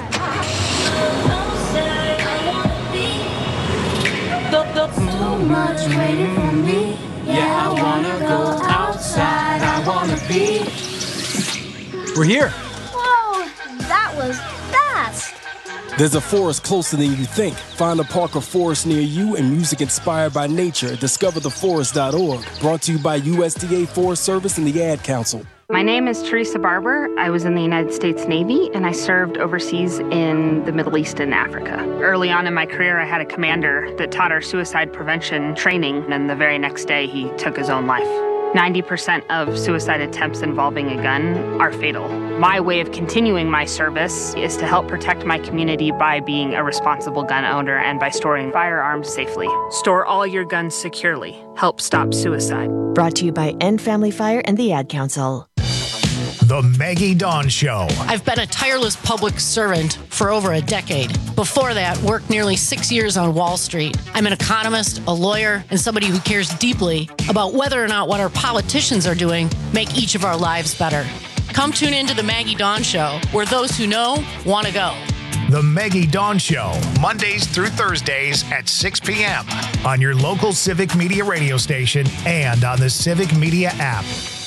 Too much waiting for me. Yeah, I wanna go outside. I wanna be. We're here. Whoa, that was fast. There's a forest closer than you think. Find a park or forest near you and music inspired by nature at discover the forest dot org. Brought to you by U S D A Forest Service and the Ad Council. My name is Teresa Barber. I was in the United States Navy, and I served overseas in the Middle East and Africa. Early on in my career, I had a commander that taught our suicide prevention training, and the very next day, he took his own life. ninety percent of suicide attempts involving a gun are fatal. My way of continuing my service is to help protect my community by being a responsible gun owner and by storing firearms safely. Store all your guns securely. Help stop suicide. Brought to you by End Family Fire and the Ad Council. The Maggie Dawn Show. I've been a tireless public servant for over a decade. Before that, worked nearly six years on Wall Street. I'm an economist, a lawyer, and somebody who cares deeply about whether or not what our politicians are doing make each of our lives better. Come tune into The Maggie Dawn Show, where those who know want to go. The Maggie Dawn Show, Mondays through Thursdays at six p.m. on your local Civic Media radio station and on the Civic Media app.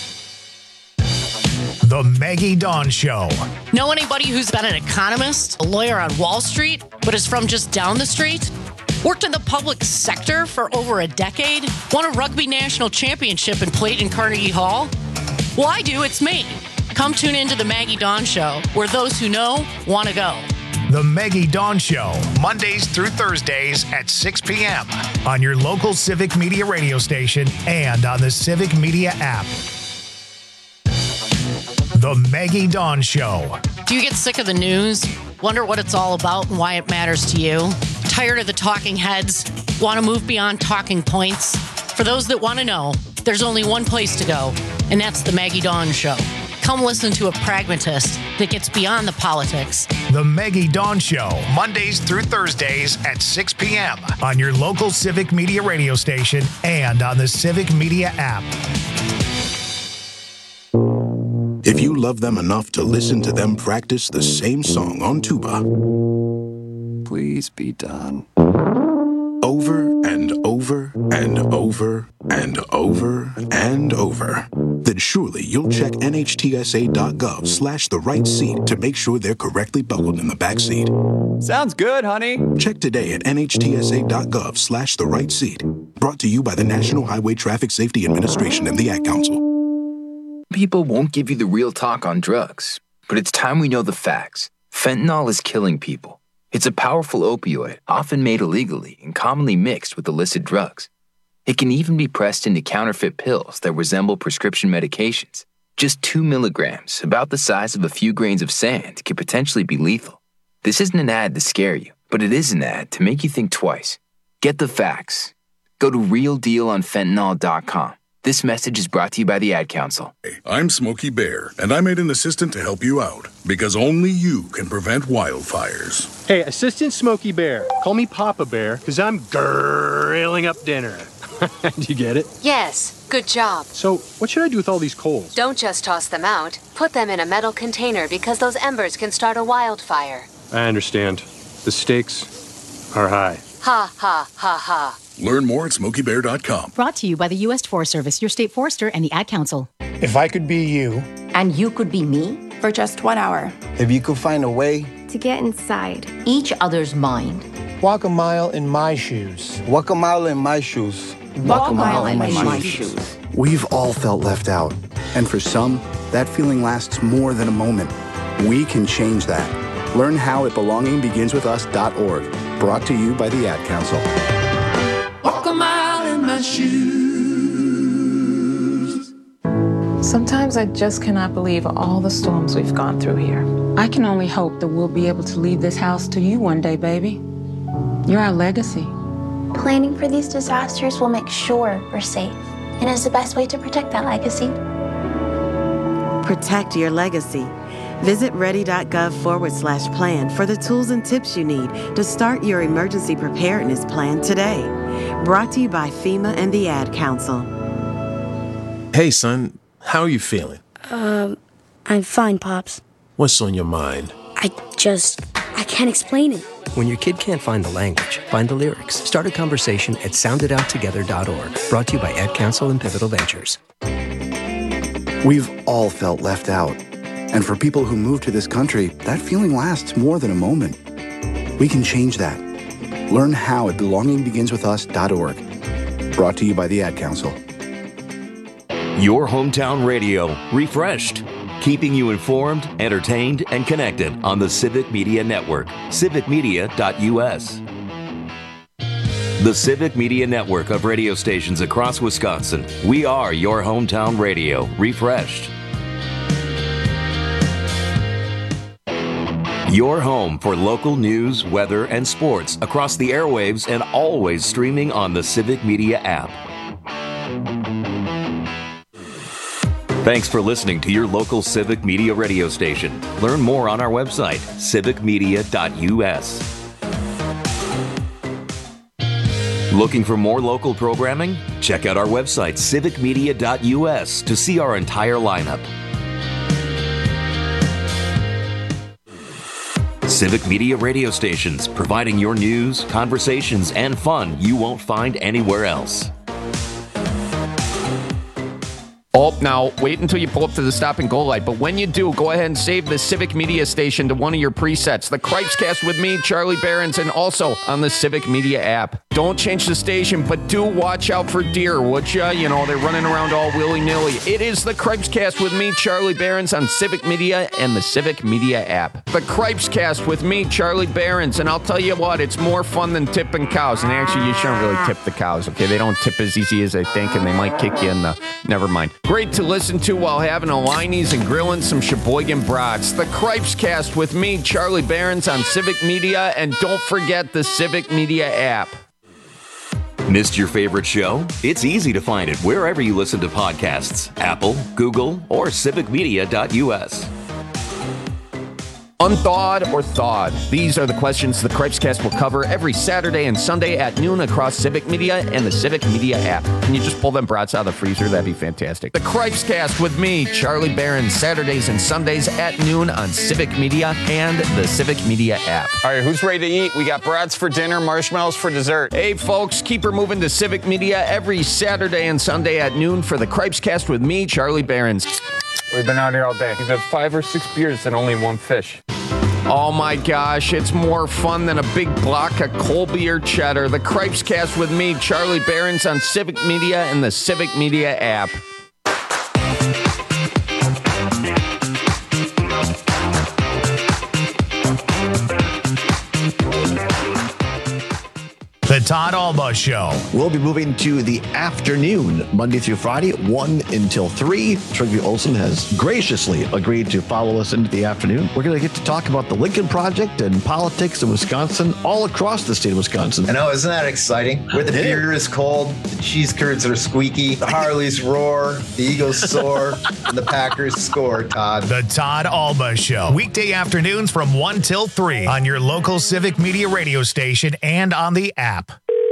The Maggie Dawn Show. Know anybody who's been an economist, a lawyer on Wall Street, but is from just down the street? Worked in the public sector for over a decade? Won a rugby national championship and played in Carnegie Hall? Well, I do. It's me. Come tune into The Maggie Dawn Show, where those who know want to go. The Maggie Dawn Show, Mondays through Thursdays at six p.m. on your local Civic Media radio station and on the Civic Media app. The Maggie Dawn Show. Do you get sick of the news? Wonder what it's all about and why it matters to you? Tired of the talking heads? Want to move beyond talking points? For those that want to know, there's only one place to go, and that's The Maggie Dawn Show. Come listen to a pragmatist that gets beyond the politics. The Maggie Dawn Show, Mondays through Thursdays at six p.m. on your local Civic Media radio station and on the Civic Media app. If you love them enough to listen to them practice the same song on tuba, please be done. Over and over and over and over and over, then surely you'll check nhtsa.gov slash the right seat to make sure they're correctly buckled in the back seat. Sounds good, honey. Check today at nhtsa.gov slash the right seat. Brought to you by the National Highway Traffic Safety Administration and the Ad Council. People won't give you the real talk on drugs, but it's time we know the facts. Fentanyl is killing people. It's a powerful opioid, often made illegally and commonly mixed with illicit drugs. It can even be pressed into counterfeit pills that resemble prescription medications. Just two milligrams, about the size of a few grains of sand, could potentially be lethal. This isn't an ad to scare you, but it is an ad to make you think twice. Get the facts. Go to real deal on fentanyl dot com. This message is brought to you by the Ad Council. I'm Smokey Bear, and I made an assistant to help you out, because only you can prevent wildfires. Hey, Assistant Smokey Bear, call me Papa Bear, because I'm grilling up dinner. Do you get it? Yes, good job. So, what should I do with all these coals? Don't just toss them out. Put them in a metal container because those embers can start a wildfire. I understand. The stakes are high. Ha, ha, ha, ha. Learn more at smokey bear dot com. Brought to you by the U S Forest Service, your state forester, and the Ad Council. If I could be you. And you could be me. For just one hour. If you could find a way. To get inside each other's mind. Walk a mile in my shoes. Walk a mile in my shoes. Walk, Walk a mile, mile in, in my, my shoes. shoes. We've all felt left out. And for some, that feeling lasts more than a moment. We can change that. Learn how at belonging begins with us dot org. Brought to you by the Ad Council. Walk a mile in my shoes. Sometimes I just cannot believe all the storms we've gone through here. I can only hope that we'll be able to leave this house to you one day, baby. You're our legacy. Planning for these disasters will make sure we're safe, and is the best way to protect that legacy. Protect your legacy. Visit ready.gov forward slash plan for the tools and tips you need to start your emergency preparedness plan today. Brought to you by FEMA and the Ad Council. Hey, son, how are you feeling? Um, I'm fine, Pops. What's on your mind? I just, I can't explain it. When your kid can't find the language, find the lyrics. Start a conversation at sound it out together dot org. Brought to you by Ad Council and Pivotal Ventures. We've all felt left out. And for people who move to this country, that feeling lasts more than a moment. We can change that. Learn how at belonging begins with us dot org. Brought to you by the Ad Council. Your hometown radio, refreshed. Keeping you informed, entertained, and connected on the Civic Media Network. civic media dot u s. The Civic Media Network of radio stations across Wisconsin. We are your hometown radio, refreshed. Your home for local news, weather, and sports across the airwaves and always streaming on the Civic Media app. Thanks for listening to your local Civic Media radio station. Learn more on our website, civic media dot u s. Looking for more local programming? Check out our website, civic media dot u s, to see our entire lineup. Civic Media radio stations, providing your news, conversations, and fun you won't find anywhere else. Oh, now, wait until you pull up to the stop and go light. But when you do, go ahead and save the Civic Media station to one of your presets. The Cripescast with me, Charlie Behrens, and also on the Civic Media app. Don't change the station, but do watch out for deer, would ya? You know, they're running around all willy-nilly. It is the Cripescast with me, Charlie Behrens, on Civic Media and the Civic Media app. The Cripescast with me, Charlie Behrens, and I'll tell you what, it's more fun than tipping cows. And actually, you shouldn't really tip the cows, okay? They don't tip as easy as they think, and they might kick you in the... Never mind. Great to listen to while having a Liney's and grilling some Sheboygan brats. The Cripescast with me, Charlie Behrens, on Civic Media, and don't forget the Civic Media app. Missed your favorite show? It's easy to find it wherever you listen to podcasts. Apple, Google, or civic media dot u s. Unthawed or thawed? These are the questions the Cripescast will cover every Saturday and Sunday at noon across Civic Media and the Civic Media app. Can you just pull them brats out of the freezer? That'd be fantastic. The Cripescast with me, Charlie Behrens, Saturdays and Sundays at noon on Civic Media and the Civic Media app. All right, who's ready to eat? We got brats for dinner, marshmallows for dessert. Hey, folks, keep her moving to Civic Media every Saturday and Sunday at noon for the Cripescast with me, Charlie Behrens. We've been out here all day. We've had five or six beers and only one fish. Oh my gosh, it's more fun than a big block of Colby or cheddar. The Cripescast with me, Charlie Behrens, on Civic Media and the Civic Media app. The Todd Alba Show. We'll be moving to the afternoon, Monday through Friday, one until three. Trygve Olsen has graciously agreed to follow us into the afternoon. We're going to get to talk about the Lincoln Project and politics in Wisconsin, all across the state of Wisconsin. I know, isn't that exciting? Where the Yeah. beer is cold, the cheese curds are squeaky, the Harleys roar, the Eagles soar, and the Packers score, Todd. The Todd Alba Show. Weekday afternoons from one till three on your local Civic Media radio station and on the app.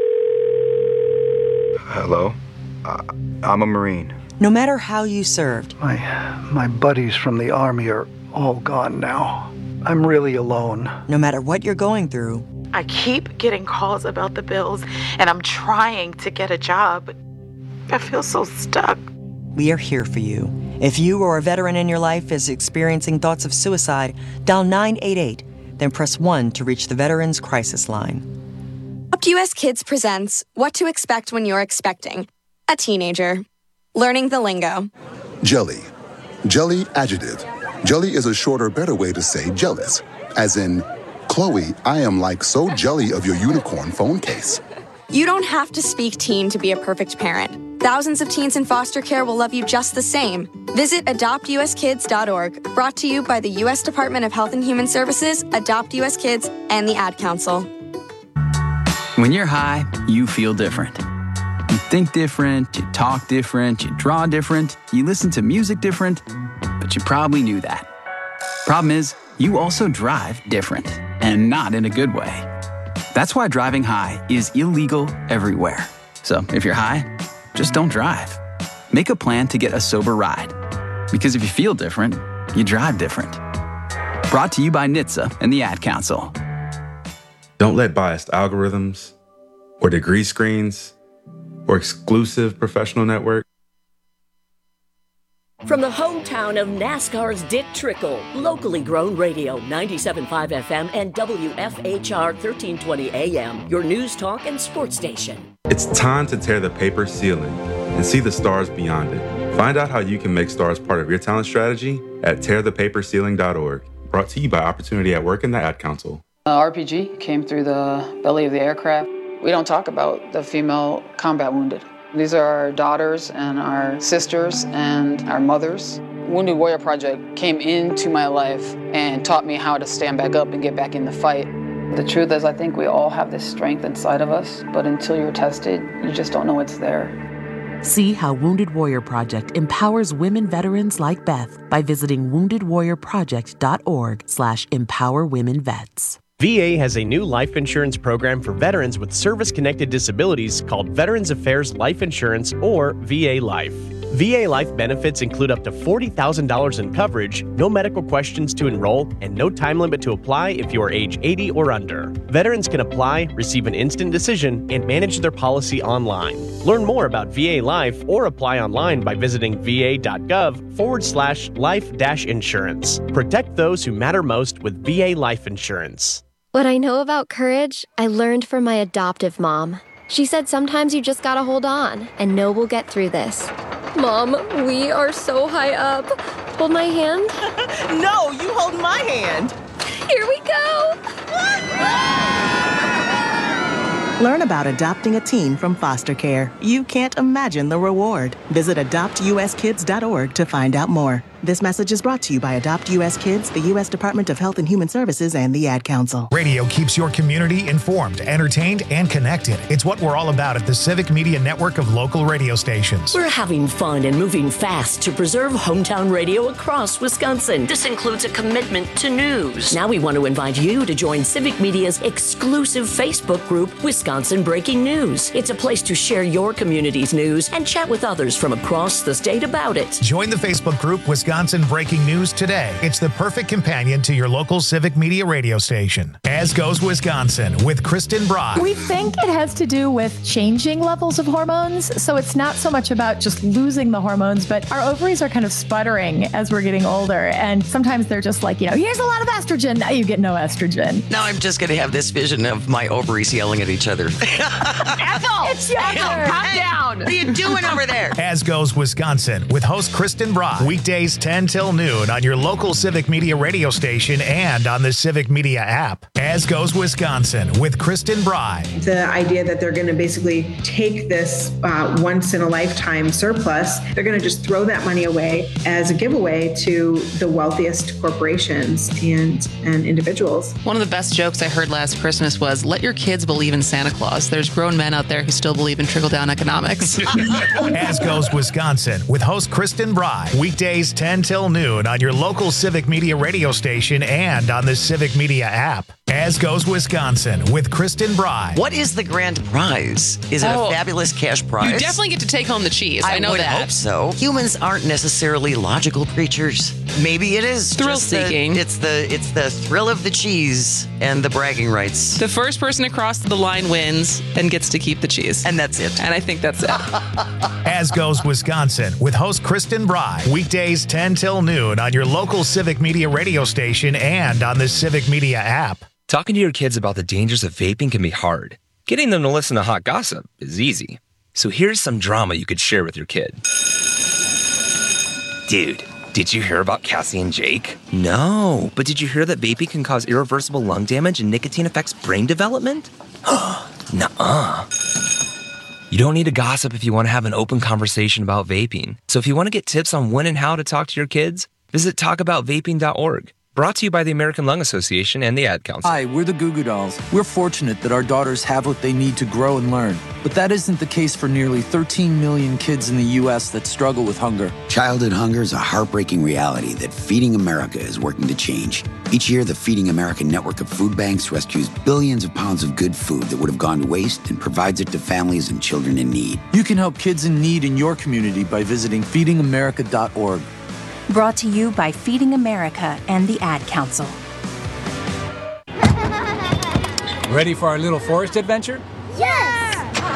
Hello, uh, I'm a Marine. No matter how you served, My, my buddies from the Army are all gone now. I'm really alone. no matter what you're going through, I keep getting calls about the bills, and I'm trying to get a job. but I feel so stuck. we are here for you. If you or a veteran in your life is experiencing thoughts of suicide, dial nine eight eight, then press one to reach the Veterans Crisis Line. Adopt U S Kids presents What to Expect When You're Expecting a Teenager. Learning the lingo. Jelly. Jelly adjective. Jelly is a shorter, better way to say jealous. As in, Chloe, I am like so jelly of your unicorn phone case. You don't have to speak teen to be a perfect parent. Thousands of teens in foster care will love you just the same. Visit adopt u s kids dot org, brought to you by the U S Department of Health and Human Services, Adopt U S Kids, and the Ad Council. When you're high, you feel different. You think different, you talk different, you draw different, you listen to music different, but you probably knew that. Problem is, you also drive different, and not in a good way. That's why driving high is illegal everywhere. So if you're high, just don't drive. Make a plan to get a sober ride. Because if you feel different, you drive different. Brought to you by N H T S A and the Ad Council. Don't let biased algorithms or degree screens or exclusive professional network. From the hometown of NASCAR's Dick Trickle, locally grown radio, ninety-seven point five F M and W F H R thirteen twenty A M, your news talk and sports station. It's time to tear the paper ceiling and see the stars beyond it. Find out how you can make stars part of your talent strategy at tear the paper ceiling dot org. Brought to you by Opportunity at Work and the Ad Council. Uh, R P G came through the belly of the aircraft. We don't talk about the female combat wounded. These are our daughters and our sisters and our mothers. Wounded Warrior Project came into my life and taught me how to stand back up and get back in the fight. The truth is, I think we all have this strength inside of us, but until you're tested, you just don't know it's there. See how Wounded Warrior Project empowers women veterans like Beth by visiting wounded warrior project dot org slash empower women vets. V A has a new life insurance program for veterans with service-connected disabilities called Veterans Affairs Life Insurance, or V A Life. V A Life benefits include up to forty thousand dollars in coverage, no medical questions to enroll, and no time limit to apply if you are age eighty or under. Veterans can apply, receive an instant decision, and manage their policy online. Learn more about V A Life or apply online by visiting va.gov forward slash life dash insurance. Protect those who matter most with V A Life Insurance. What I know about courage, I learned from my adoptive mom. She said sometimes you just gotta hold on and know we'll get through this. Mom, we are so high up. Hold my hand. No, you hold my hand. Here we go. Learn about adopting a teen from foster care. You can't imagine the reward. Visit adopt u s kids dot org to find out more. This message is brought to you by Adopt U S Kids, the U S Department of Health and Human Services, and the Ad Council. Radio keeps your community informed, entertained, and connected. It's what we're all about at the Civic Media Network of local radio stations. We're having fun and moving fast to preserve hometown radio across Wisconsin. This includes a commitment to news. Now we want to invite you to join Civic Media's exclusive Facebook group, Wisconsin Breaking News. It's a place to share your community's news and chat with others from across the state about it. Join the Facebook group, Wisconsin Breaking News today. It's the perfect companion to your local Civic Media radio station. As Goes Wisconsin with Kristen Brock. We think it has to do with changing levels of hormones. So it's not so much about just losing the hormones, but our ovaries are kind of sputtering as we're getting older. And sometimes they're just like, you know, here's a lot of estrogen. Now you get no estrogen. Now I'm just going to have this vision of my ovaries yelling at each other. Ethel! It's your Ethel, calm down. What are you doing over there? As Goes Wisconsin with host Kristen Brock. Weekdays ten till noon on your local Civic Media radio station and on the Civic Media app. As Goes Wisconsin with Kristen Brock. The idea that they're going to basically take this uh, once-in-a-lifetime surplus, they're going to just throw that money away as a giveaway to the wealthiest corporations and, and individuals. One of the best jokes I heard last Christmas was, let your kids believe in Santa Claus. There's grown men out there who still believe in trickle-down economics. As Goes Wisconsin with host Kristen Brock. Weekdays ten till noon on your local Civic Media radio station and on the Civic Media app. As Goes Wisconsin with Kristen Brock. What is the grand prize? Is it Oh, a fabulous cash prize? You definitely get to take home the cheese. I, I know would that. hope so. Humans aren't necessarily logical creatures. Maybe it is Thrill just the- seeking. it's the it's the thrill of the cheese and the bragging rights. The first person across the line wins and gets to keep the cheese. And that's it. And I think that's it. As Goes Wisconsin with host Kristen Brock. Weekdays ten till noon on your local Civic Media radio station and on the Civic Media app. Talking to your kids about the dangers of vaping can be hard. Getting them to listen to hot gossip is easy. So here's some drama you could share with your kid. Dude, did you hear about Cassie and Jake? No, but did you hear that vaping can cause irreversible lung damage and nicotine affects brain development? Nuh-uh. You don't need to gossip if you want to have an open conversation about vaping. So if you want to get tips on when and how to talk to your kids, visit talk about vaping dot org. Brought to you by the American Lung Association and the Ad Council. Hi, we're the Goo Goo Dolls. We're fortunate that our daughters have what they need to grow and learn. But that isn't the case for nearly thirteen million kids in the U S that struggle with hunger. Childhood hunger is a heartbreaking reality that Feeding America is working to change. Each year, the Feeding America network of food banks rescues billions of pounds of good food that would have gone to waste and provides it to families and children in need. You can help kids in need in your community by visiting feeding america dot org. Brought to you by Feeding America and the Ad Council. Ready for our little forest adventure? Yes!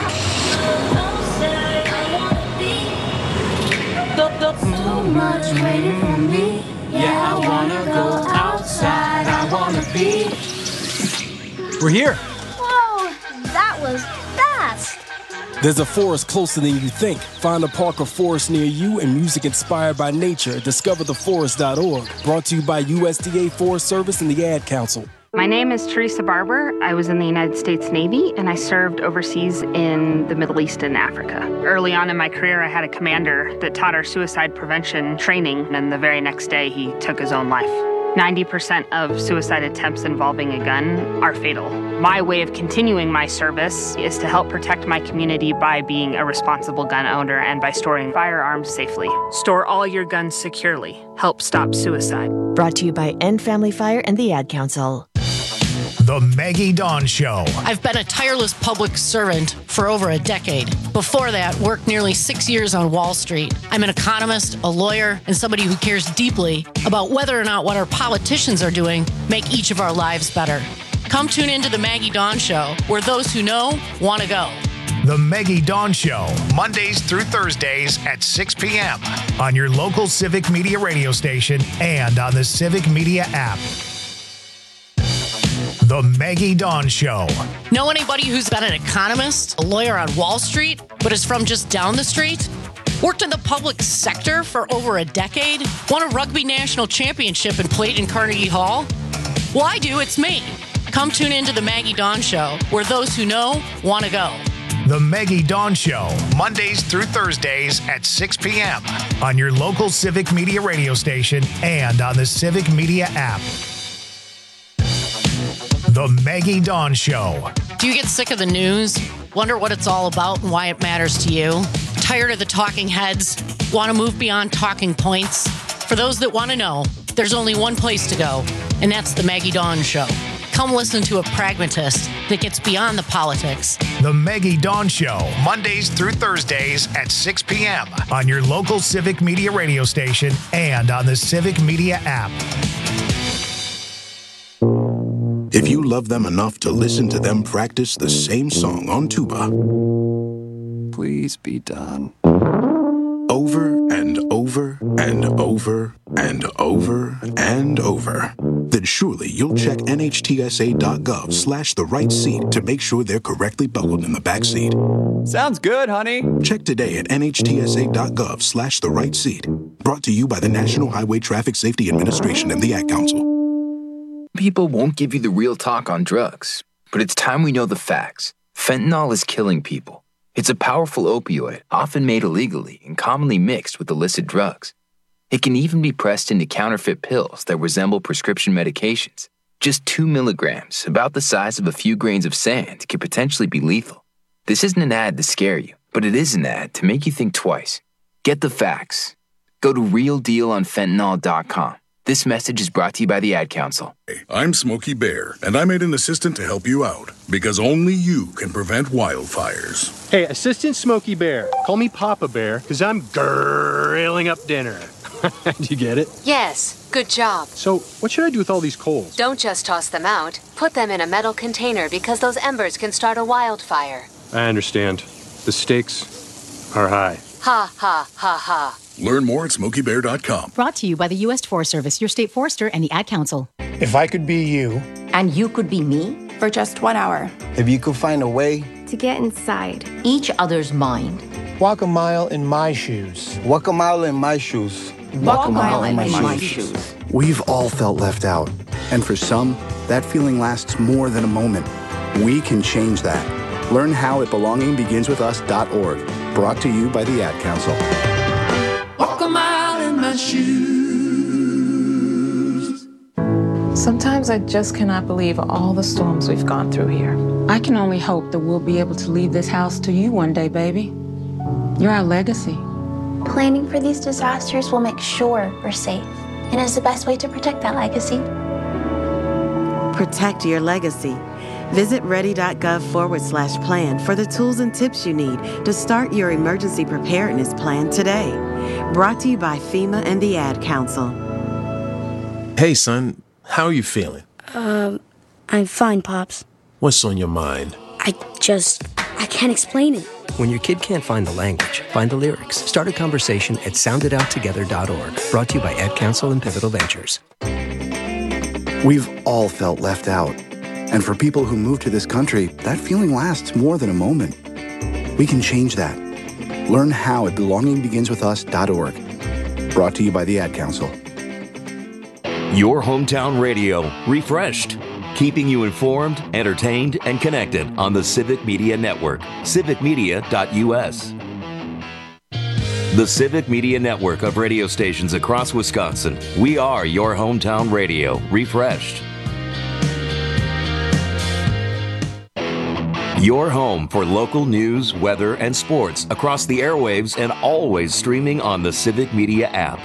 Too much waiting for me. Yeah, I wanna go outside. I wanna be. We're here. Whoa, that was fast. There's a forest closer than you think. Find a park or forest near you and music inspired by nature. discover the forest dot org. Brought to you by U S D A Forest Service and the Ad Council. My name is Teresa Barber. I was in the United States Navy, and I served overseas in the Middle East and Africa. Early on in my career, I had a commander that taught our suicide prevention training, and the very next day, he took his own life. ninety percent of suicide attempts involving a gun are fatal. My way of continuing my service is to help protect my community by being a responsible gun owner and by storing firearms safely. Store all your guns securely. Help stop suicide. Brought to you by End Family Fire and the Ad Council. The Maggie Dawn Show. I've been a tireless public servant for over a decade. Before that, worked nearly six years on Wall Street. I'm an economist, a lawyer, and somebody who cares deeply about whether or not what our politicians are doing make each of our lives better. Come tune into the Maggie Dawn Show, where those who know want to go. The Maggie Dawn Show, Mondays through Thursdays at six p.m. on your local Civic Media radio station and on the Civic Media app. The Maggie Dawn Show. Know anybody who's been an economist, a lawyer on Wall Street, but is from just down the street? Worked in the public sector for over a decade? Won a rugby national championship and played in Carnegie Hall? Well, I do. It's me. Come tune into the Maggie Dawn Show, where those who know want to go. The Maggie Dawn Show, Mondays through Thursdays at six p.m. on your local Civic Media radio station and on the Civic Media app. The Maggie Dawn Show. Do you get sick of the news? Wonder what it's all about and why it matters to you? Tired of the talking heads? Want to move beyond talking points? For those that want to know, there's only one place to go, and that's the Maggie Dawn Show. Come listen to a pragmatist that gets beyond the politics. The Maggie Dawn Show, Mondays through Thursdays at six p.m. on your local Civic Media radio station and on the Civic Media app. If you love them enough to listen to them practice the same song on tuba, please be done. Over and over and over and over and over, then surely you'll check nhtsa.gov slash the right seat to make sure they're correctly buckled in the back seat. Sounds good, honey. Check today at nhtsa.gov slash the right seat. Brought to you by the National Highway Traffic Safety Administration and the Ad Council. People won't give you the real talk on drugs, but it's time we know the facts. Fentanyl is killing people. It's a powerful opioid, often made illegally and commonly mixed with illicit drugs. It can even be pressed into counterfeit pills that resemble prescription medications. Just two milligrams, about the size of a few grains of sand, could potentially be lethal. This isn't an ad to scare you, but it is an ad to make you think twice. Get the facts. Go to real deal on fentanyl dot com. This message is brought to you by the Ad Council. I'm Smokey Bear, and I made an assistant to help you out, because only you can prevent wildfires. Hey, Assistant Smokey Bear, call me Papa Bear, because I'm grilling up dinner. Do you get it? Yes, good job. So, what should I do with all these coals? Don't just toss them out. Put them in a metal container, because those embers can start a wildfire. I understand. The stakes are high. Ha, ha, ha, ha. Learn more at smokey bear dot com. Brought to you by the U S Forest Service, your state forester, and the Ad Council. If I could be you. And you could be me? For just one hour. If you could find a way. To get inside each other's mind. Walk a mile in my shoes. Walk a mile in my shoes. Walk, Walk a mile, mile in, in my, my shoes. shoes. We've all felt left out. And for some, that feeling lasts more than a moment. We can change that. Learn how at belonging begins with us dot org. Brought to you by the Ad Council. Walk a mile in my shoes. Sometimes I just cannot believe all the storms we've gone through here. I can only hope that we'll be able to leave this house to you one day, baby. You're our legacy. Planning for these disasters will make sure we're safe, and is the best way to protect that legacy. Protect your legacy. Visit ready.gov forward slash plan for the tools and tips you need to start your emergency preparedness plan today. Brought to you by FEMA and the Ad Council. Hey, son, how are you feeling? Um, I'm fine, Pops. What's on your mind? I just, I can't explain it. When your kid can't find the language, find the lyrics. Start a conversation at sound it out together dot org. Brought to you by Ad Council and Pivotal Ventures. We've all felt left out. And for people who move to this country, that feeling lasts more than a moment. We can change that. Learn how at belonging begins with us dot org. Brought to you by the Ad Council. Your hometown radio, refreshed. Keeping you informed, entertained, and connected on the Civic Media Network. civic media dot u s. The Civic Media Network of radio stations across Wisconsin. We are your hometown radio, refreshed. Your home for local news, weather, and sports across the airwaves and always streaming on the Civic Media app.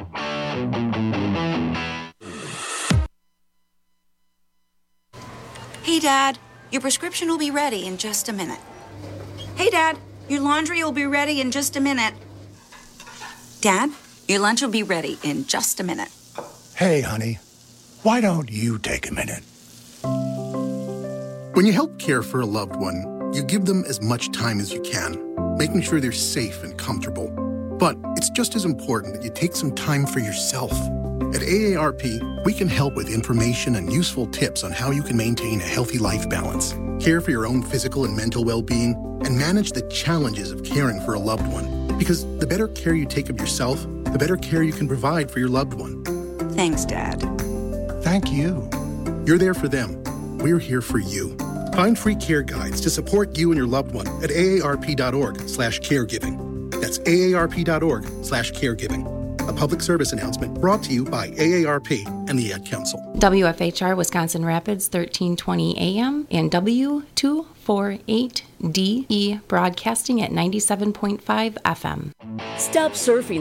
Hey, Dad, your prescription will be ready in just a minute. Hey, Dad, your laundry will be ready in just a minute. Dad, your lunch will be ready in just a minute. Hey, honey, why don't you take a minute? When you help care for a loved one, you give them as much time as you can, making sure they're safe and comfortable. But it's just as important that you take some time for yourself. At A A R P, we can help with information and useful tips on how you can maintain a healthy life balance, care for your own physical and mental well-being, and manage the challenges of caring for a loved one. Because the better care you take of yourself, the better care you can provide for your loved one. Thanks, Dad. Thank you. You're there for them. We're here for you. Find free care guides to support you and your loved one at aarp.org slash caregiving. That's aarp.org slash caregiving. A public service announcement brought to you by A A R P and the Ad Council. W F H R Wisconsin Rapids, thirteen twenty A M and W two forty-eight D E broadcasting at ninety-seven point five F M. Stop surfing